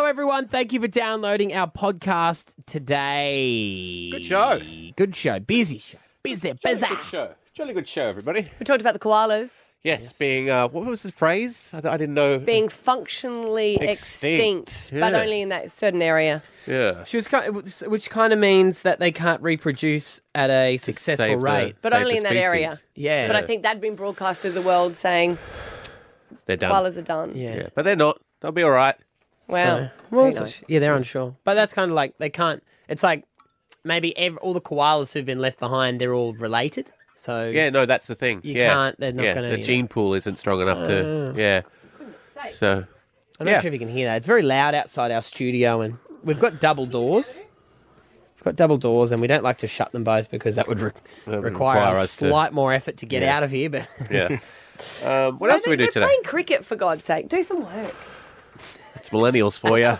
everyone. Thank you for downloading our podcast today. Good show. Good show. Busy show. Busy. Jolly good show, everybody. We talked about the koalas Yes, being, what was the phrase? I didn't know. being functionally extinct, but Yeah. only in that certain area. Yeah. Which kind of means that they can't reproduce at a successful save the- rate. But Save only the in that species. area. Yeah. But I think that'd been broadcast to the world saying They're done. koalas are done. Yeah, but they're not. They'll be all right. Wow. Well, Very nice. yeah, they're unsure. But that's kind of like they can't. It's like maybe all the koalas who've been left behind, they're all related. So Yeah, no, that's the thing. You yeah. can't- they're not yeah, gonna, The you gene pool isn't strong enough to. Yeah. So. I'm not sure if you can hear that. It's very loud outside our studio, and we've got double doors. We've got double doors, and we don't like to shut them both because that would require a us to- slight more effort to get out of here. But Yeah. What else do we do They're today? playing cricket, for God's sake. Do some work. It's millennials for you.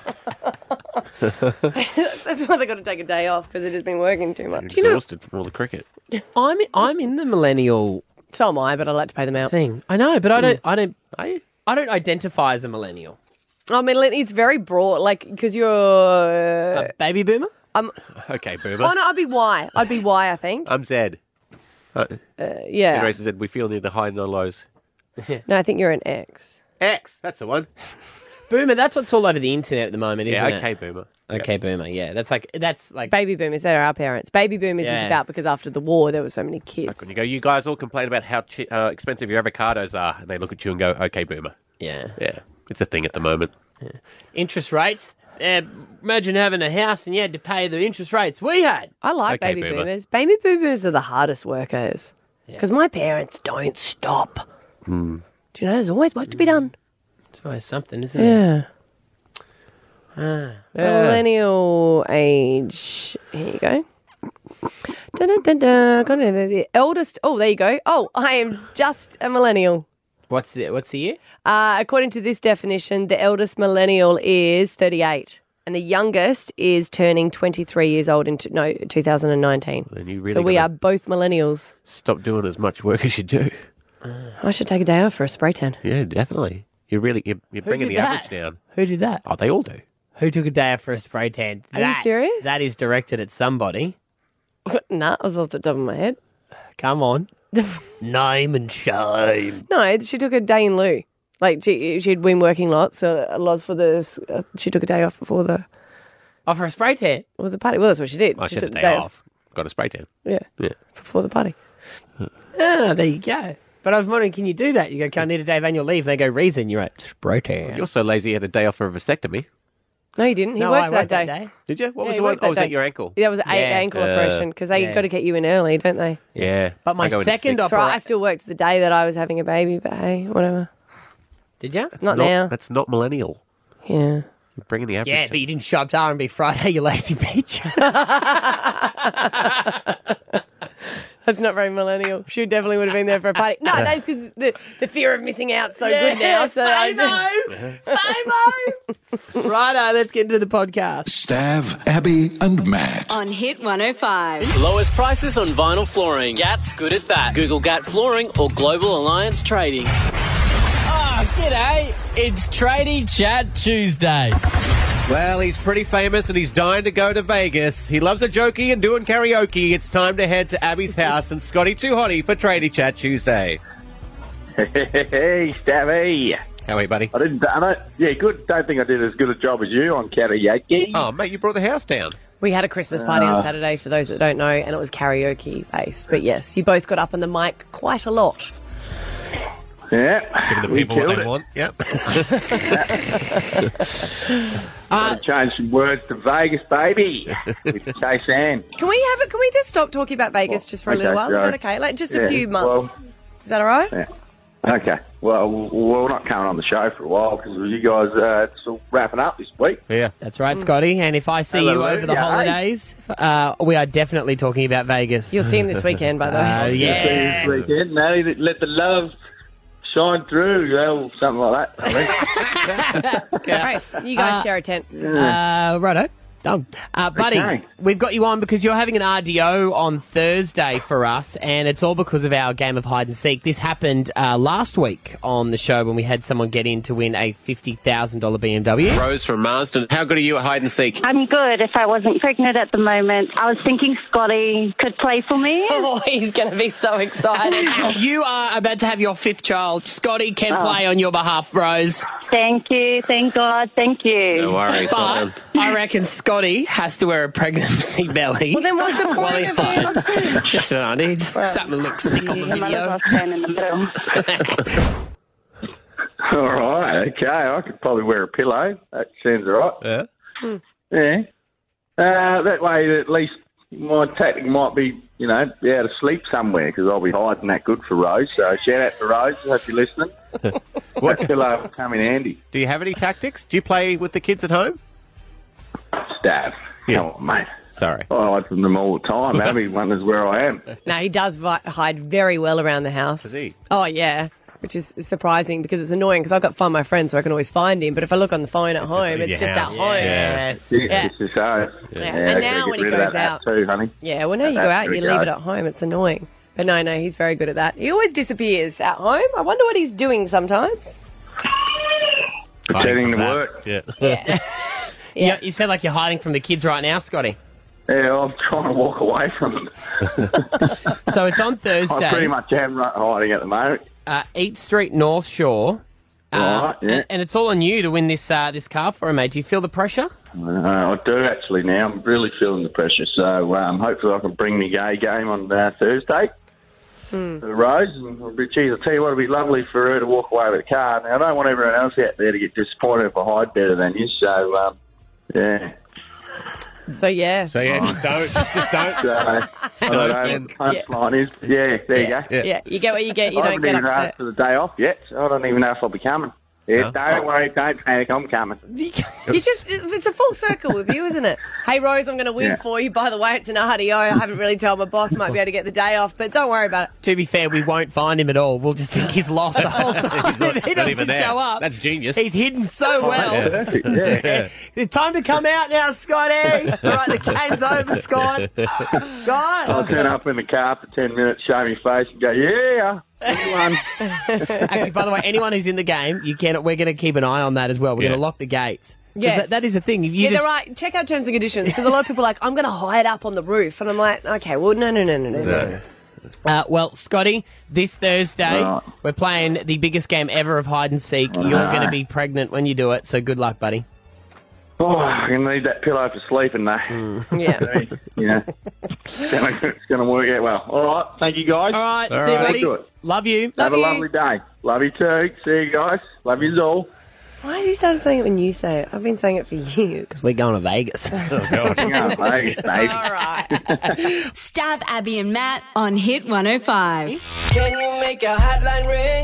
That's why they've got to take a day off, because they've just been working too much. Exhausted from all the cricket. I'm in the millennial So am I, but I like to pay them out. thing. I know, but I don't. Are you? I don't identify as a millennial. I mean, it's very broad, like, because you're... A baby boomer. Okay, boomer. Oh, no, I'd be Y. I'd be Y, I think. I'm Zed. Yeah. Generation Z, we feel near the high and the lows. No, I think you're an X. X, that's the one. Boomer. That's what's all over the internet at the moment, isn't Yeah, it? okay, boomer. Okay, boomer. Yeah, that's like Baby boomers, they're our parents. Baby boomers is Yeah. about because after the war there were so many kids. Like when you go, you guys all complain about how expensive your avocados are, and they look at you and go, okay, boomer. yeah. Yeah, it's a thing at the moment. Interest rates. Imagine having a house and you had to pay the interest rates we had. I like Okay, baby boomer. boomers. Baby boomers are the hardest workers because my parents don't stop. Do you know there's always work to be done? It's always something, isn't it? Yeah. Millennial age. Here you go. Dun-dun-dun-dun. Kind of the eldest. Oh, there you go. Oh, I am just a millennial. What's the year? According to this definition, the eldest millennial is 38, and the youngest is turning 23 years old in 2019. Then you really So we gotta are both millennials. stop doing as much work as you do. I should take a day off for a spray tan. Yeah, definitely. You're bringing did the that? average down. Who did that? Oh, they all do. Who took a day out for a spray tan? Are you serious? That is directed at somebody. Nah, I was off the top of my head. Come on. Name and shame. No, she took a day in lieu. Like she'd been working lots for the. She took a day off before the For a spray tan. party. Well, that's what she did. I she should took have the a day off. Got a spray tan. Yeah, Yeah. before the party. Ah, there you go. But I was wondering, can you do that? You go, can I need a day of annual leave? And they go, reason. You're at spray tan. You're so lazy you had a day off for a vasectomy. No, he didn't. He No, worked I that day. Did you? What Yeah, was he the one? worked Oh, that was that day. your ankle? Yeah, that was an Yeah. ankle operation because they Yeah. got to get you in early, don't they? Yeah. But my I go into second six. op- So I still worked the day that I was having a baby, but hey, whatever. Did you? Not now. That's not millennial. Yeah. You're bringing the average. Yeah, but you didn't show up to R&B Friday, you lazy bitch. That's not very millennial. She definitely would have been there for a party. No, that's because the fear of missing out's so good now. So FOMO! Righto, let's get into the podcast. Stav, Abby, and Matt. On Hit 105. Lowest prices on vinyl flooring. GAT's good at that. Google GAT Flooring or Global Alliance Trading. G'day. It's Tradie Chat Tuesday. Well, he's pretty famous and he's dying to go to Vegas. He loves a jokey and doing karaoke. It's time to head to Abby's house and Scotty Too Hotty for Tradie Chat Tuesday. Hey, Stabby. How are you, buddy? Yeah, good. Don't think I did as good a job as you on karaoke. Oh, mate, you brought the house down. we had a Christmas party on Saturday, for those that don't know, and it was karaoke based. But yes, you both got up on the mic quite a lot. Yeah, Giving the we people what killed they it. want. Yep. Change some words to Vegas, baby, with Chase Ann. Can we just stop talking about Vegas just for a little okay, while? Is sure. that okay? Like just a Yeah, few months. well- Is that all right? Yeah. Okay. Well, we're not coming on the show for a while because you guys still wrapping up this week. Yeah. That's right, Scotty. And if I see you over the Hallelujah, holidays, we are definitely talking about Vegas. You'll see him this weekend, by the way. Yeah. This weekend, Matty, let the love shine through, something like that. I think. Right, you guys share a tent. Righto. Done. Buddy, Okay. we've got you on because you're having an RDO on Thursday for us, and it's all because of our game of hide and seek. This happened last week on the show when we had someone get in to win a $50,000 BMW. Rose from Marsden. How good are you at hide and seek? I'm good if I wasn't pregnant at the moment. I was thinking Scotty could play for me. Oh, he's going to be so excited. You are about to have your 5th child. Scotty can play on your behalf, Rose. Thank you. Thank God. Thank you. No worries. Well But done. I reckon Scotty has to wear a pregnancy belly. Well, then what's the while he point of him? hides. Just an idea. Just something to look sick on the You might as video. well stand in the middle. All right, okay. I could probably wear a pillow. That sounds all right. Yeah. Yeah. That way, at least my tactic might be, be able to sleep somewhere because I'll be hiding that good for Rose. So shout out to Rose. Hope you're listening. That pillow will come in handy. Do you have any tactics? Do you play with the kids at home? Stav. Yeah. Come on, mate. Sorry. I hide from them all the time. Abby wonders where I am. No, he does hide very well around the house. Does he? Oh, yeah. Which is surprising because it's annoying because I've got Find My Friends so I can always find him. But if I look on the phone at home, in it's your just house. at home. Yes. Yeah. It's just so. Yeah. And now when he goes out, too, honey. yeah, well, now you go out and you leave it at home. It's annoying. But no, he's very good at that. He always disappears at home. I wonder what he's doing sometimes. Pretending to That. work. Yeah. Yeah. Yeah, you sound like you're hiding from the kids right now, Scotty. Yeah, I'm trying to walk away from them. So it's on I pretty Thursday, much am hiding at the moment. Eat Street, North Shore. Right, yeah. And it's all on you to win this this car for him, mate. Do you feel the pressure? I do actually now. I'm really feeling the pressure. So hopefully I can bring the gay game on Thursday to Rose. And, geez, I'll tell you what, it'd be lovely for her to walk away with a car. Now, I don't want everyone else out there to get disappointed if I hide better than you. So, yeah. So, yeah. So yeah, just don't. Just don't. So, I don't know. Punchline is, there you go. Yeah, you get what you get. You I don't haven't get even upset. asked for the day off yet. So I don't even know if I'll be coming. Yeah, don't worry, don't panic, I'm coming. It's a full circle with you, isn't it? Hey, Rose, I'm going to win Yeah. for you. By the way, it's an RDO. I haven't really told my boss. Might be able to get the day off, but don't worry about it. To be fair, we won't find him at all. We'll just think he's lost the whole time. If he Not even doesn't there. show up. That's genius. He's hidden so well. Perfect, yeah. It's time to come out now, Scotty. All right, the game's over, Scott. I'll Scott. turn up in the car for 10 minutes, show me face and go, yeah, everyone. Actually, by the way, anyone who's in the game, we're going to keep an eye on that as well. We're Yeah. going to lock the gates. 'Cause Yes. that is a thing. If you Yeah, just, they're right. Check out terms and conditions because a lot of people are like, I'm going to hide up on the roof. And I'm like, okay, well, no. well, Scotty, this Thursday, Right. we're playing the biggest game ever of hide and seek. You're going to be pregnant when you do it, so good luck, buddy. Oh, I can need that pillow for sleeping, though. Yeah. It's going to work out well. All right, thank you, guys. All right, All see you, right. buddy. Do it. Love you. Have a you. lovely day. Love you too. See you guys. Love you all. Why has he started saying it when you say it? I've been saying it for years. Because we're going to Vegas. Hang on, Vegas, baby. All right. Stab Abby and Matt on Hit 105. Can you make a hotline ring?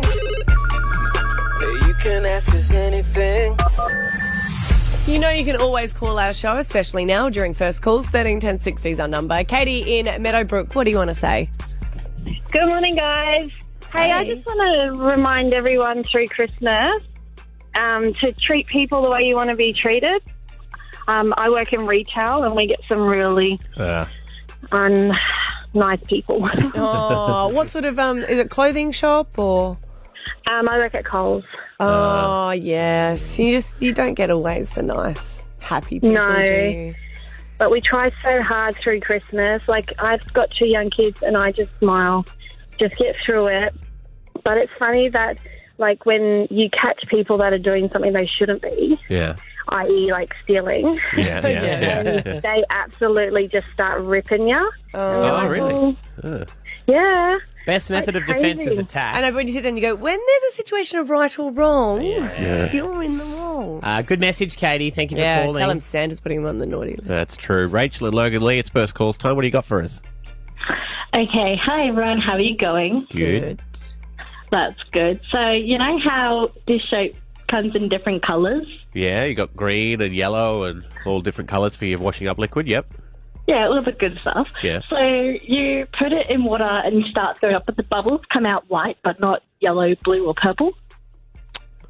You can ask us anything. You know you can always call our show, especially now during first calls. 13 10 60 is our number. Katie in Meadowbrook, what do you want to say? Good morning, guys. Hey, I just want to remind everyone through Christmas to treat people the way you want to be treated. I work in retail and we get some really nice people. Oh, what sort of, is it clothing shop or? I work at Coles. Oh, yes. You don't get always the nice, happy people, No. do you? But we try so hard through Christmas. Like, I've got 2 young kids and I just smile, just get through it. But it's funny that, like, when you catch people that are doing something they shouldn't be, Yeah. i.e. like stealing, Yeah. and they absolutely just start ripping you. Oh, really? Yeah. Best method of That's defence is crazy. attack. I know, but when you sit down and you go, when there's a situation of right or wrong, you're in the wrong. Good message, Katie. Thank you for Yeah, calling. tell him Santa's putting him on the naughty list. That's true. Rachel and Logan Lee, it's first calls time. What do you got for us? Okay, hi everyone, how are you going? Good. That's good. So, you know how this soap comes in different colours? Yeah, you got green and yellow and all different colours for your washing up liquid. Yep. Yeah, all the good stuff. Yeah. So you put it in water and you start throwing up, but the bubbles come out white, but not yellow, blue or purple.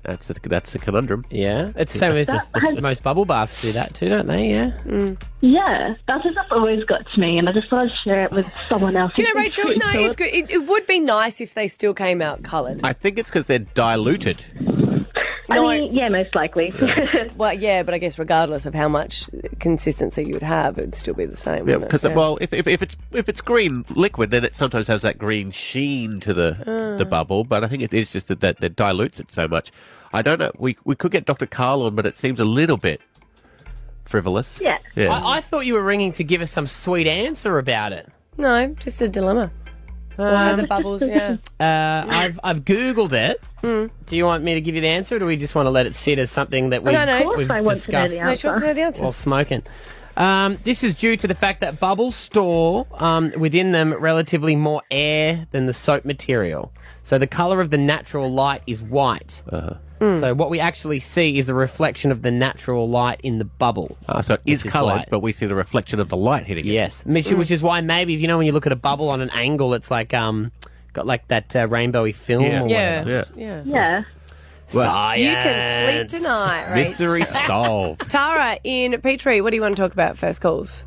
That's a conundrum. Yeah, it's the same with most bubble baths do that too, don't they? Yeah. Yeah, that's just always got to me, and I just thought I'd share it with someone else. Do you know, Rachel? No, it's good. It would be nice if they still came out coloured. I think it's because they're diluted. I mean, yeah, most likely. Well, yeah, but I guess regardless of how much consistency you would have, it would still be the same. Yeah, wouldn't it? because well, if it's green liquid, then it sometimes has that green sheen to the bubble. But I think it is just that dilutes it so much. I don't know. We could get Dr. Carl on, but it seems a little bit frivolous. Yeah. I thought you were ringing to give us some sweet answer about it. No, just a dilemma. Why the bubbles? Yeah. I've Googled it. Do you want me to give you the answer, or do we just want to let it sit as something that we've discussed? No, she wants to know the answer. While smoking. This is due to the fact that bubbles store within them relatively more air than the soap material. So the colour of the natural light is white. So what we actually see is the reflection of the natural light in the bubble. So it is coloured, white. but we see the reflection of the light hitting it. Yes, which is why maybe, you know, when you look at a bubble on an angle, it's like got like that rainbowy film or whatever. Yeah. Science. You can sleep tonight, Rach. Mystery solved. Tara in Petrie, what do you want to talk about first calls?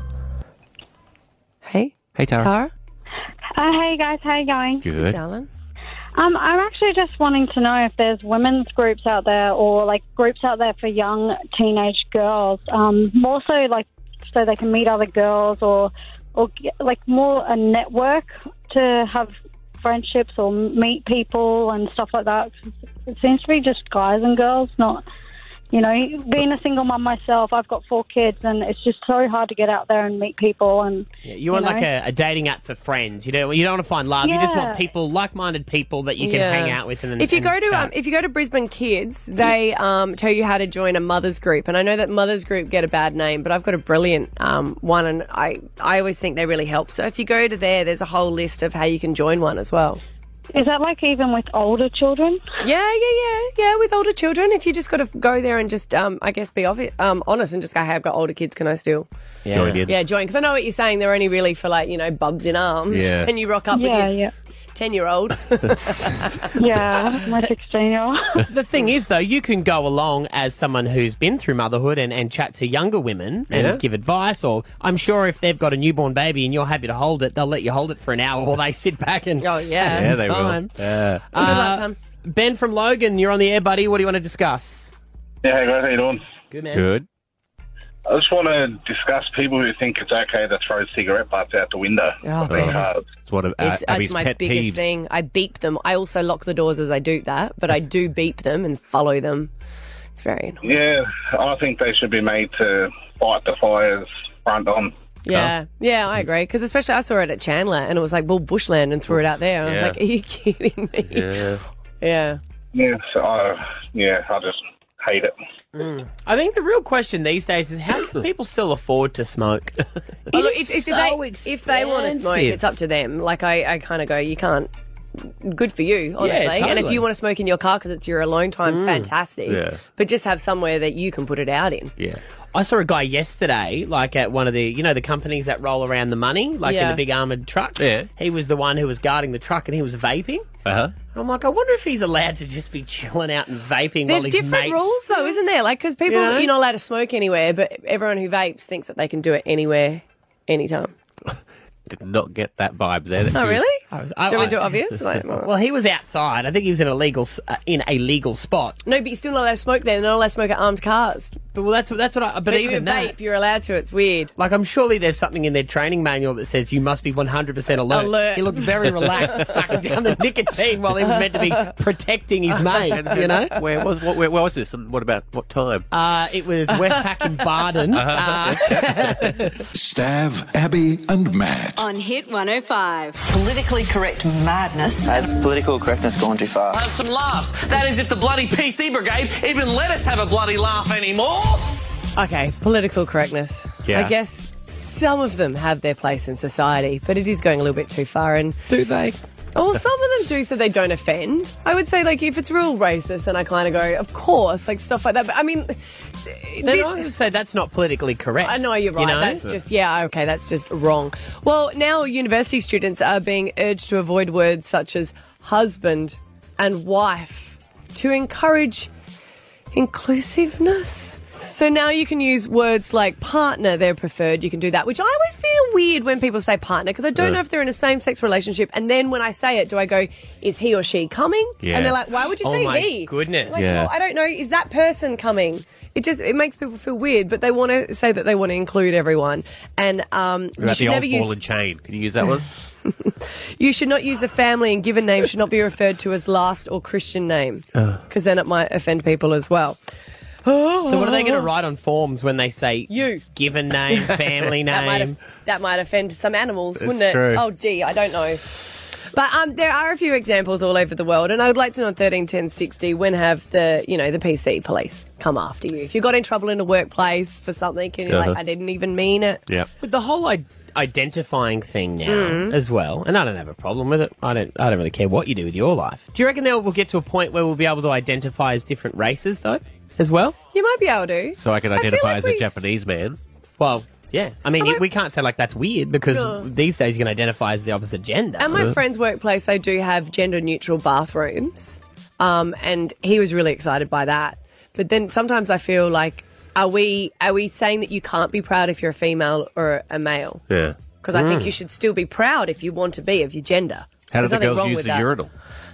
Hey, Tara. Tara? Hey guys, how you going? Good. Darling. I'm actually just wanting to know if there's women's groups out there or like groups out there for young teenage girls, more so like so they can meet other girls or get, like more a network to have friendships or meet people and stuff like that. It seems to be just guys and girls, not, you know, being a single mum myself, I've got 4 kids and it's just so hard to get out there and meet people. And you want like a dating app for friends. You don't want to find love. You just want people, like-minded people that you can hang out with. And if you go to chat. if you go to Brisbane Kids, they tell you how to join a mothers group. And I know that mothers group get a bad name, but I've got a brilliant one, and I always think they really help. So if you go to there's a whole list of how you can join one as well. is that like even with older children? Yeah, with older children. If you just got to go there and just, I guess, be honest and just go, hey, I've got older kids, can I still join in? Yeah, join. Because I know what you're saying. They're only really for like, you know, bubs in arms. Yeah. And you rock up with your 10-year-old. Yeah, my 16-year-old. The thing is, though, you can go along as someone who's been through motherhood and chat to younger women and give advice. Or I'm sure if they've got a newborn baby and you're happy to hold it, they'll let you hold it for an hour while they sit back and have some they time. will. Yeah. Ben from Logan, you're on the air, buddy. What do you want to discuss? Yeah, hey guys, how you doing? Good, man. Good. I just want to discuss people who think it's okay to throw cigarette butts out the window. Oh, man. It's one of It's Abby's my pet biggest peeves. thing. I beep them. I also lock the doors as I do that, but I do beep them and follow them. It's very annoying. Yeah, I think they should be made to fight the fires front on. Yeah, I agree. Because especially I saw it at Chandler and it was like, well, bushland, and threw it out there. I was like, are you kidding me? Yeah. Yeah. I just hate it. I think the real question these days is how can people still afford to smoke? If they want to smoke, it's up to them. Like, I kind of go, you can't. Good for you, honestly. Yeah, totally. And if you want to smoke in your car because it's your alone time, fantastic. Yeah. But just have somewhere that you can put it out in. Yeah. I saw a guy yesterday, like at one of the, the companies that roll around the money, like in the big armoured trucks. Yeah. He was the one who was guarding the truck and he was vaping. Uh-huh. And I'm like, I wonder if he's allowed to just be chilling out and vaping while There's his different mates... rules, though, isn't there? Like, because people, you're not allowed to smoke anywhere, but everyone who vapes thinks that they can do it anywhere, anytime. Did not get that vibe there. Oh, really? I Do you want me to do it obvious? Like, Well, he was outside. I think he was in a legal spot. no, but you're still not allowed to smoke there. They're not allowed to smoke at armed cars. But that's what I... But even vape, you're allowed to. It's weird. Like, I'm surely there's something in their training manual that says you must be 100% alert. He looked very relaxed and sucking down the nicotine while he was meant to be protecting his mate, Where was this and what about what time? It was Westpac in Barden. Stav, Abby and Matt. On Hit 105. Politically correct madness. Has political correctness gone too far? Have some laughs. That is if the bloody PC brigade even let us have a bloody laugh anymore. Okay, political correctness. Yeah. I guess some of them have their place in society, but it is going a little bit too far. And Do they? well, some of them do so they don't offend. I would say, like, if it's real racist, and I kind of go, of course, like stuff like that. But I mean, Then I would say that's not politically correct. I know you're right. That's just, that's just wrong. Well, now university students are being urged to avoid words such as husband and wife to encourage inclusiveness. So now you can use words like partner, they're preferred. You can do that, which I always feel weird when people say partner because I don't know if they're in a same-sex relationship. And then when I say it, do I go, is he or she coming? Yeah. And they're like, why would you say he? Goodness. Like, well, I don't know. Is that person coming? It makes people feel weird, but they want to say that they want to include everyone. And What you about should the never old use. ball and chain? Can you use that one? You should not use a family and given name should not be referred to as last or Christian name because then it might offend people as well. So what are they going to write on forms when they say you given name, family name? That might offend some animals, wouldn't it? true. Oh, gee, I don't know. But there are a few examples all over the world, and I would like to know on 131060 when have the PC police come after you if you got in trouble in a workplace for something and you're like, I didn't even mean it. Yeah. With the whole identifying thing now as well, and I don't have a problem with it. I don't really care what you do with your life. Do you reckon we'll get to a point where we'll be able to identify as different races though, as well? You might be able to. So I can identify as a Japanese man. Well, yeah. I mean, we can't say like that's weird because these days you can identify as the opposite gender. At my friend's workplace, they do have gender-neutral bathrooms, and he was really excited by that. But then sometimes I feel like, are we saying that you can't be proud if you're a female or a male? Yeah. Because I think you should still be proud if you want to be of your gender. How do There's the nothing girls wrong use with the that. urinal?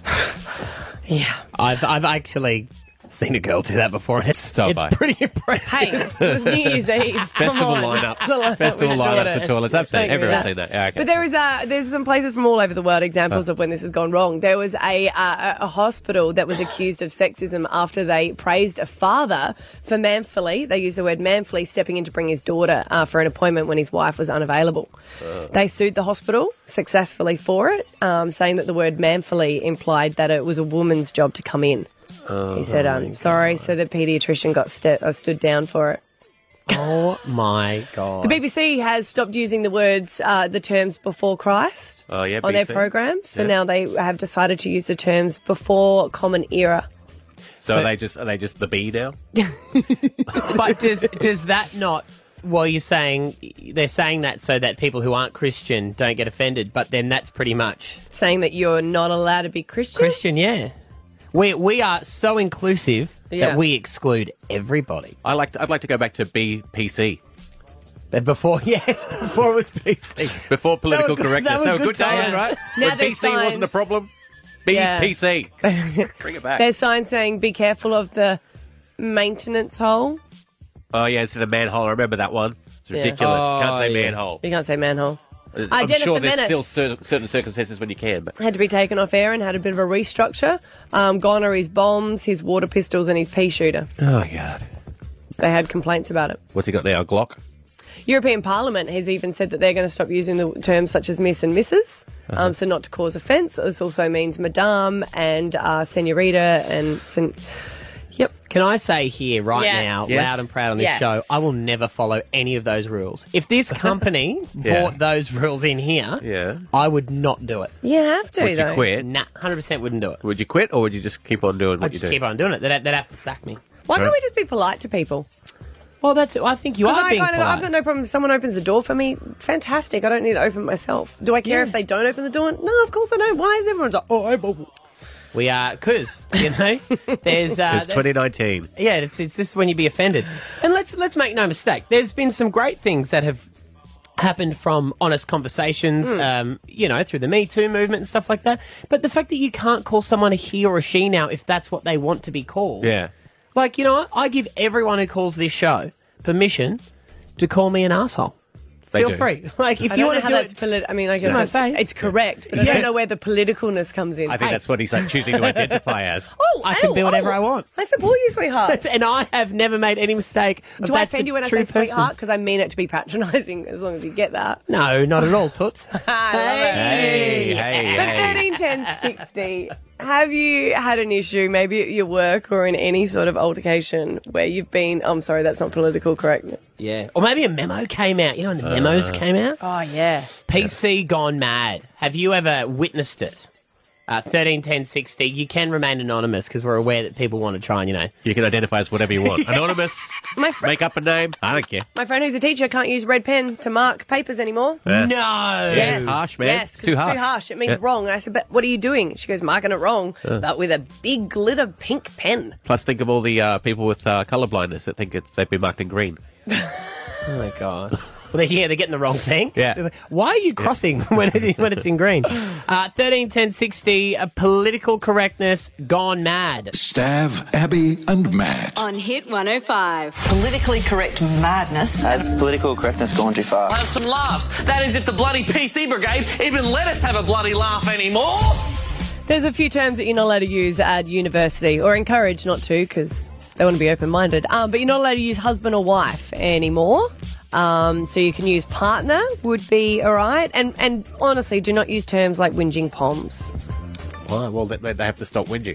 Yeah. I've actually seen a girl do that before, and it's pretty impressive. Hey, it was New Year's Eve. Festival Come on. lineups. Festival lineups for toilets. I've seen it. Everyone's seen that. Yeah, okay. But there's some places from all over the world examples of when this has gone wrong. There was a hospital that was accused of sexism after they praised a father for manfully, they used the word manfully, stepping in to bring his daughter for an appointment when his wife was unavailable. They sued the hospital successfully for it, saying that the word manfully implied that it was a woman's job to come in. He said, I'm sorry, so the paediatrician got stood down for it. Oh, my God. The BBC has stopped using the words, the terms before Christ on their programs. So now they have decided to use the terms before Common Era. So are they just the B now? But does that not... Well, you're saying they're saying that so that people who aren't Christian don't get offended, but then that's pretty much... Saying that you're not allowed to be Christian? Christian, yeah. We are so inclusive Yeah. that we exclude everybody. I'd like to go back to BPC. But before it was PC. Before political They were correctness. good They were good days, times. right? Now When there's BC wasn't a signs. problem. Yeah. BPC. Bring it back. There's signs saying, be careful of the maintenance hole. Oh, yeah, instead of manhole. I remember that one. It's Yeah. ridiculous. Oh, Can't say yeah. manhole. You can't say manhole. I'm Dennis sure the there's Menace. still certain circumstances when you can, but Had to be taken off air and had a bit of a restructure. Gone are his bombs, his water pistols and his pea shooter. oh god, They had complaints about it. what's he got now? A Glock? European Parliament has even said that they're going to stop using the terms such as Miss and Mrs. So not to cause offence. This also means Madame and Senorita and... Yep. Can I say here right Yes. now, Yes. loud and proud on this Yes. show, I will never follow any of those rules. If this company Yeah. brought those rules in here, Yeah. I would not do it. You have to, Would though. you quit? Nah, 100% wouldn't do it. Would you quit, or would you just keep on doing what I'd you just do? keep on doing it. They'd have to sack me. Why can't we just be polite to people? Well, I think you 'Cause are being I've polite. got no problem. If someone opens the door for me, fantastic. I don't need to open it myself. Do I care if they don't open the door? No, of course I don't. Why is everyone like, We are, because, you know, there's... It's 2019. Yeah, it's just when you be offended. And let's make no mistake, there's been some great things that have happened from honest conversations, you know, through the Me Too movement and stuff like that. But the fact that you can't call someone a he or a she now if that's what they want to be called. Yeah. Like, you know what? I give everyone who calls this show permission to call me an arsehole. They Feel do. free. Like, if I you don't want know to how do that's it... I mean, I guess No, it's, say- it's correct, but I don't know where the politicalness comes in. I think that's what he's like choosing to identify as. I can be whatever I want. I support you, sweetheart. And I have never made any mistake. Do I offend you when I say sweetheart? Because I mean it to be patronising, as long as you get that. No, not at all, Toots. I love it. Hey, hey, But hey. 131060, have you had an issue, maybe at your work or in any sort of altercation, where you've been, I'm sorry, that's not political correct. Yeah. Or maybe a memo came out. You know when the memos came out? Oh, yeah. PC gone mad. Have you ever witnessed it? 13 10 60. You can remain anonymous because we're aware that people want to try and, You can identify as whatever you want. Anonymous, make up a name. I don't care. My friend who's a teacher can't use red pen to mark papers anymore. Yeah. No. Yes. It's harsh, man. Yes, 'cause It's too harsh. It's too harsh. It means wrong. And I said, but what are you doing? She goes, marking it wrong, but with a big glitter pink pen. Plus, think of all the people with colour blindness that think they've been marked in green. Oh, my God. Well, they're getting the wrong thing. Yeah. Why are you crossing when it's in green? 13 10 60. Political correctness gone mad. Stav, Abby, and Matt. On Hit 105. Politically correct madness. Has political correctness gone too far? Have some laughs. That is if the bloody PC brigade even let us have a bloody laugh anymore. There's a few terms that you're not allowed to use at university, or encouraged not to, because they want to be open-minded. But you're not allowed to use husband or wife anymore. So you can use partner would be all right. And honestly, do not use terms like whinging poms. Why? Well, they have to stop whinging.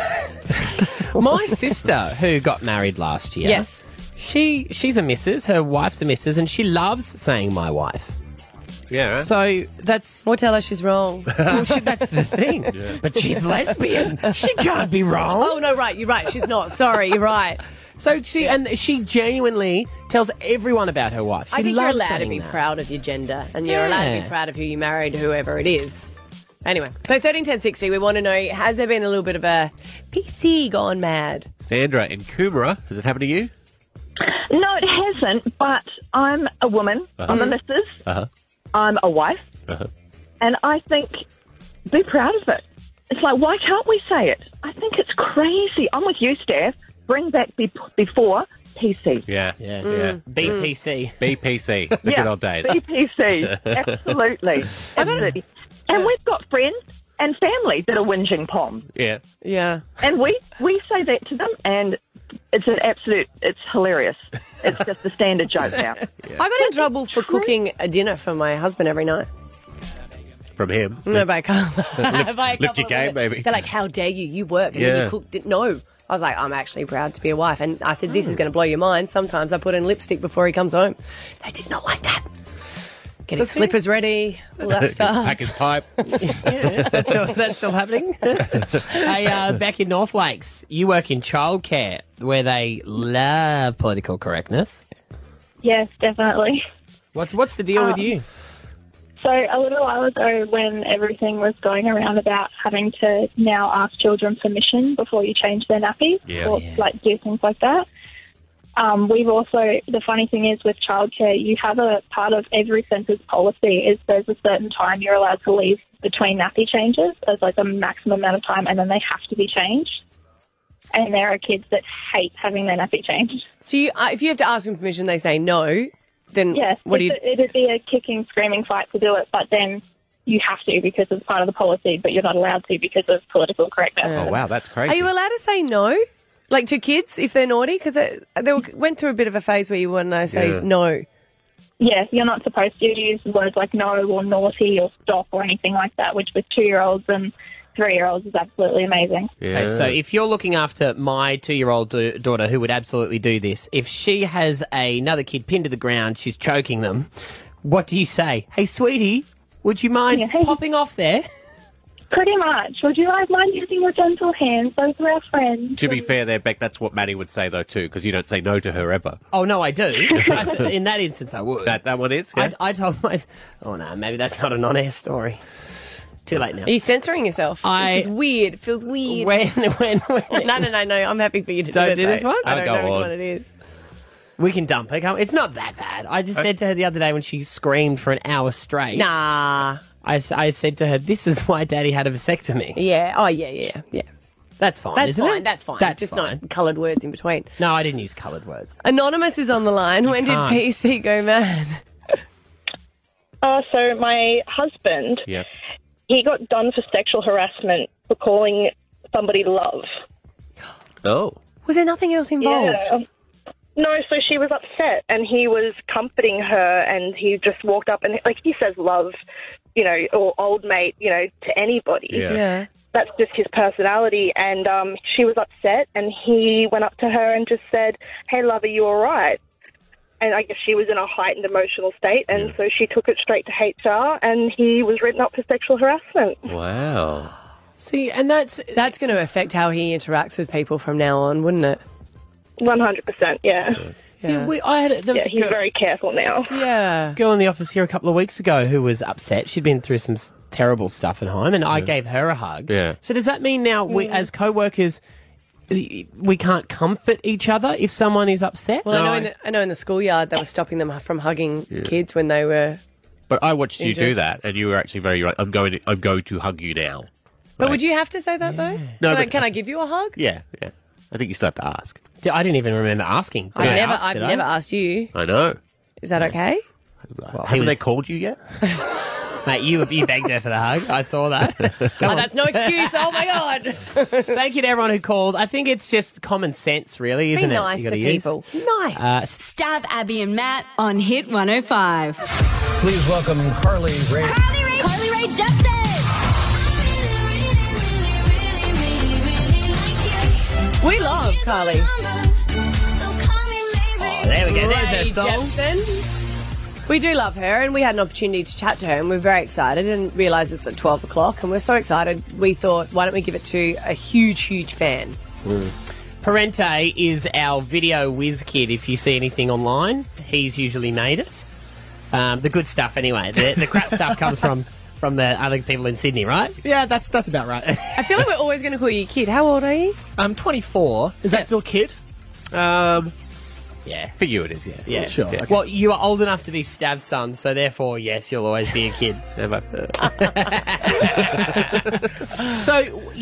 My sister, who got married last year, Yes. she's a missus, her wife's a missus, and she loves saying my wife. Yeah. So that's... Or tell her she's wrong. Well, that's the thing. But she's lesbian. She can't be wrong. Oh, no, right. You're right. She's not. Sorry, you're right. So she genuinely tells everyone about her wife. She I think you're loves allowed to saying be that. proud of your gender, and you're allowed to Yeah. be proud of who you married, whoever it is. Anyway, so 13 10 60, we want to know, has there been a little bit of a PC gone mad? Sandra in Coomera, has it happened to you? No, it hasn't, but I'm a woman. I'm a missus. I'm a wife. And I think, be proud of it. It's like, why can't we say it? I think it's crazy. I'm with you, Steph. Bring back before PC. Yeah. BPC. BPC, the good old days. BPC, absolutely. Absolutely. And we've got friends and family that are whinging poms. Yeah. Yeah. And we say that to them, and it's hilarious. It's just a standard joke now. I got in trouble for cooking a dinner for my husband every night. From him. No, by a couple. Lift your game, baby. They're like, how dare you? You work and then you cooked it. No. I was like, I'm actually proud to be a wife. And I said, this is going to blow your mind. Sometimes I put in lipstick before he comes home. They did not like that. Get his slippers ready, all that stuff. Pack his pipe. Yes, that's still happening. Hey, back in North Lakes, you work in childcare where they love political correctness. Yes, definitely. What's the deal with you? So a little while ago, when everything was going around about having to now ask children permission before you change their nappies or like do things like that, we've also, the funny thing is with childcare, you have a part of every centre's policy is there's a certain time you're allowed to leave between nappy changes as like a maximum amount of time, and then they have to be changed. And there are kids that hate having their nappy changed. So if you have to ask them permission, they say no. Then yes, what do you? It'd be a kicking, screaming fight to do it, but then you have to because it's part of the policy, but you're not allowed to because of political correctness. Oh, wow, that's crazy. Are you allowed to say no? Like to kids if they're naughty? Because they went through a bit of a phase where you want to say no. Yeah, you're not supposed to use words like no or naughty or stop or anything like that, which with 2-year-olds and 3-year-olds is absolutely amazing. Yeah. Okay, so if you're looking after my 2-year-old daughter who would absolutely do this, if she has another kid pinned to the ground, she's choking them, what do you say? Hey, sweetie, would you mind popping off there? Pretty much. Would you like mind using your gentle hands? Those are our friends. To be fair there, Beck, that's what Maddie would say, though, too, because you don't say no to her ever. Oh, no, I do. In that instance, I would. That one is? Yeah? I told my... Oh, no, maybe that's not an on-air story. Too late now. Are you censoring yourself? This is weird. It feels weird. When? No. I'm happy for you to Don't do this one? I don't Go know which on. one it is. We can dump her. It's not that bad. I just said to her the other day when she screamed for an hour straight. Nah. I said to her, this is why Daddy had a vasectomy. Yeah. Oh, yeah. That's fine, That's isn't fine. it? That's fine. That's just fine. not coloured words in between. No, I didn't use coloured words. Anonymous is on the line. When can't. did PC go mad? So my husband, he got done for sexual harassment for calling somebody love. Oh. Was there nothing else involved? Yeah. No, so she was upset and he was comforting her and he just walked up and, like, he says love, or old mate, to anybody. Yeah. That's just his personality. And she was upset and he went up to her and just said, hey, love, are you all right? And I guess she was in a heightened emotional state, and so she took it straight to HR and he was written up for sexual harassment. Wow. See, and that's going to affect how he interacts with people from now on, wouldn't it? 100%, yeah. See, there was a he's girl- very careful now. Yeah. girl in the office here a couple of weeks ago who was upset. She'd been through some terrible stuff at home, and I gave her a hug. Yeah. So does that mean now we, as co-workers, we can't comfort each other if someone is upset? Well, I know in the schoolyard they were stopping them from hugging kids when they were. But I watched you Injured. do that, and you were actually very right. I'm going to hug you now. But would you have to say that though? No, Can I give you a hug? Yeah. I think you still have to ask. I didn't even remember asking. Did I ask, I've did I? never asked you. I know. Is that okay? Haven't they called you yet? Mate, you begged her for the hug. I saw that. That's no excuse. Oh my God. Thank you to everyone who called. I think it's just common sense, really, isn't Be it? nice You gotta to use. people. Nice. Stab Abby and Matt on Hit 105. Please welcome Carly Rae. Carly Rae Jepsen. We love Carly. Oh, there we go. There's her Rae song. Jepsen. We do love her, and we had an opportunity to chat to her, and we're very excited and realised it's at 12 o'clock, and we're so excited, we thought, why don't we give it to a huge, huge fan? Parente is our video whiz kid. If you see anything online, he's usually made it. The good stuff, anyway. The crap stuff comes from the other people in Sydney, right? Yeah, that's about right. I feel like we're always going to call you kid. How old are you? I'm 24. Is that still kid? Yeah. For you it is, yeah. Yeah, Sure, okay. Well, you are old enough to be Stav's son, so therefore, yes, you'll always be a kid. So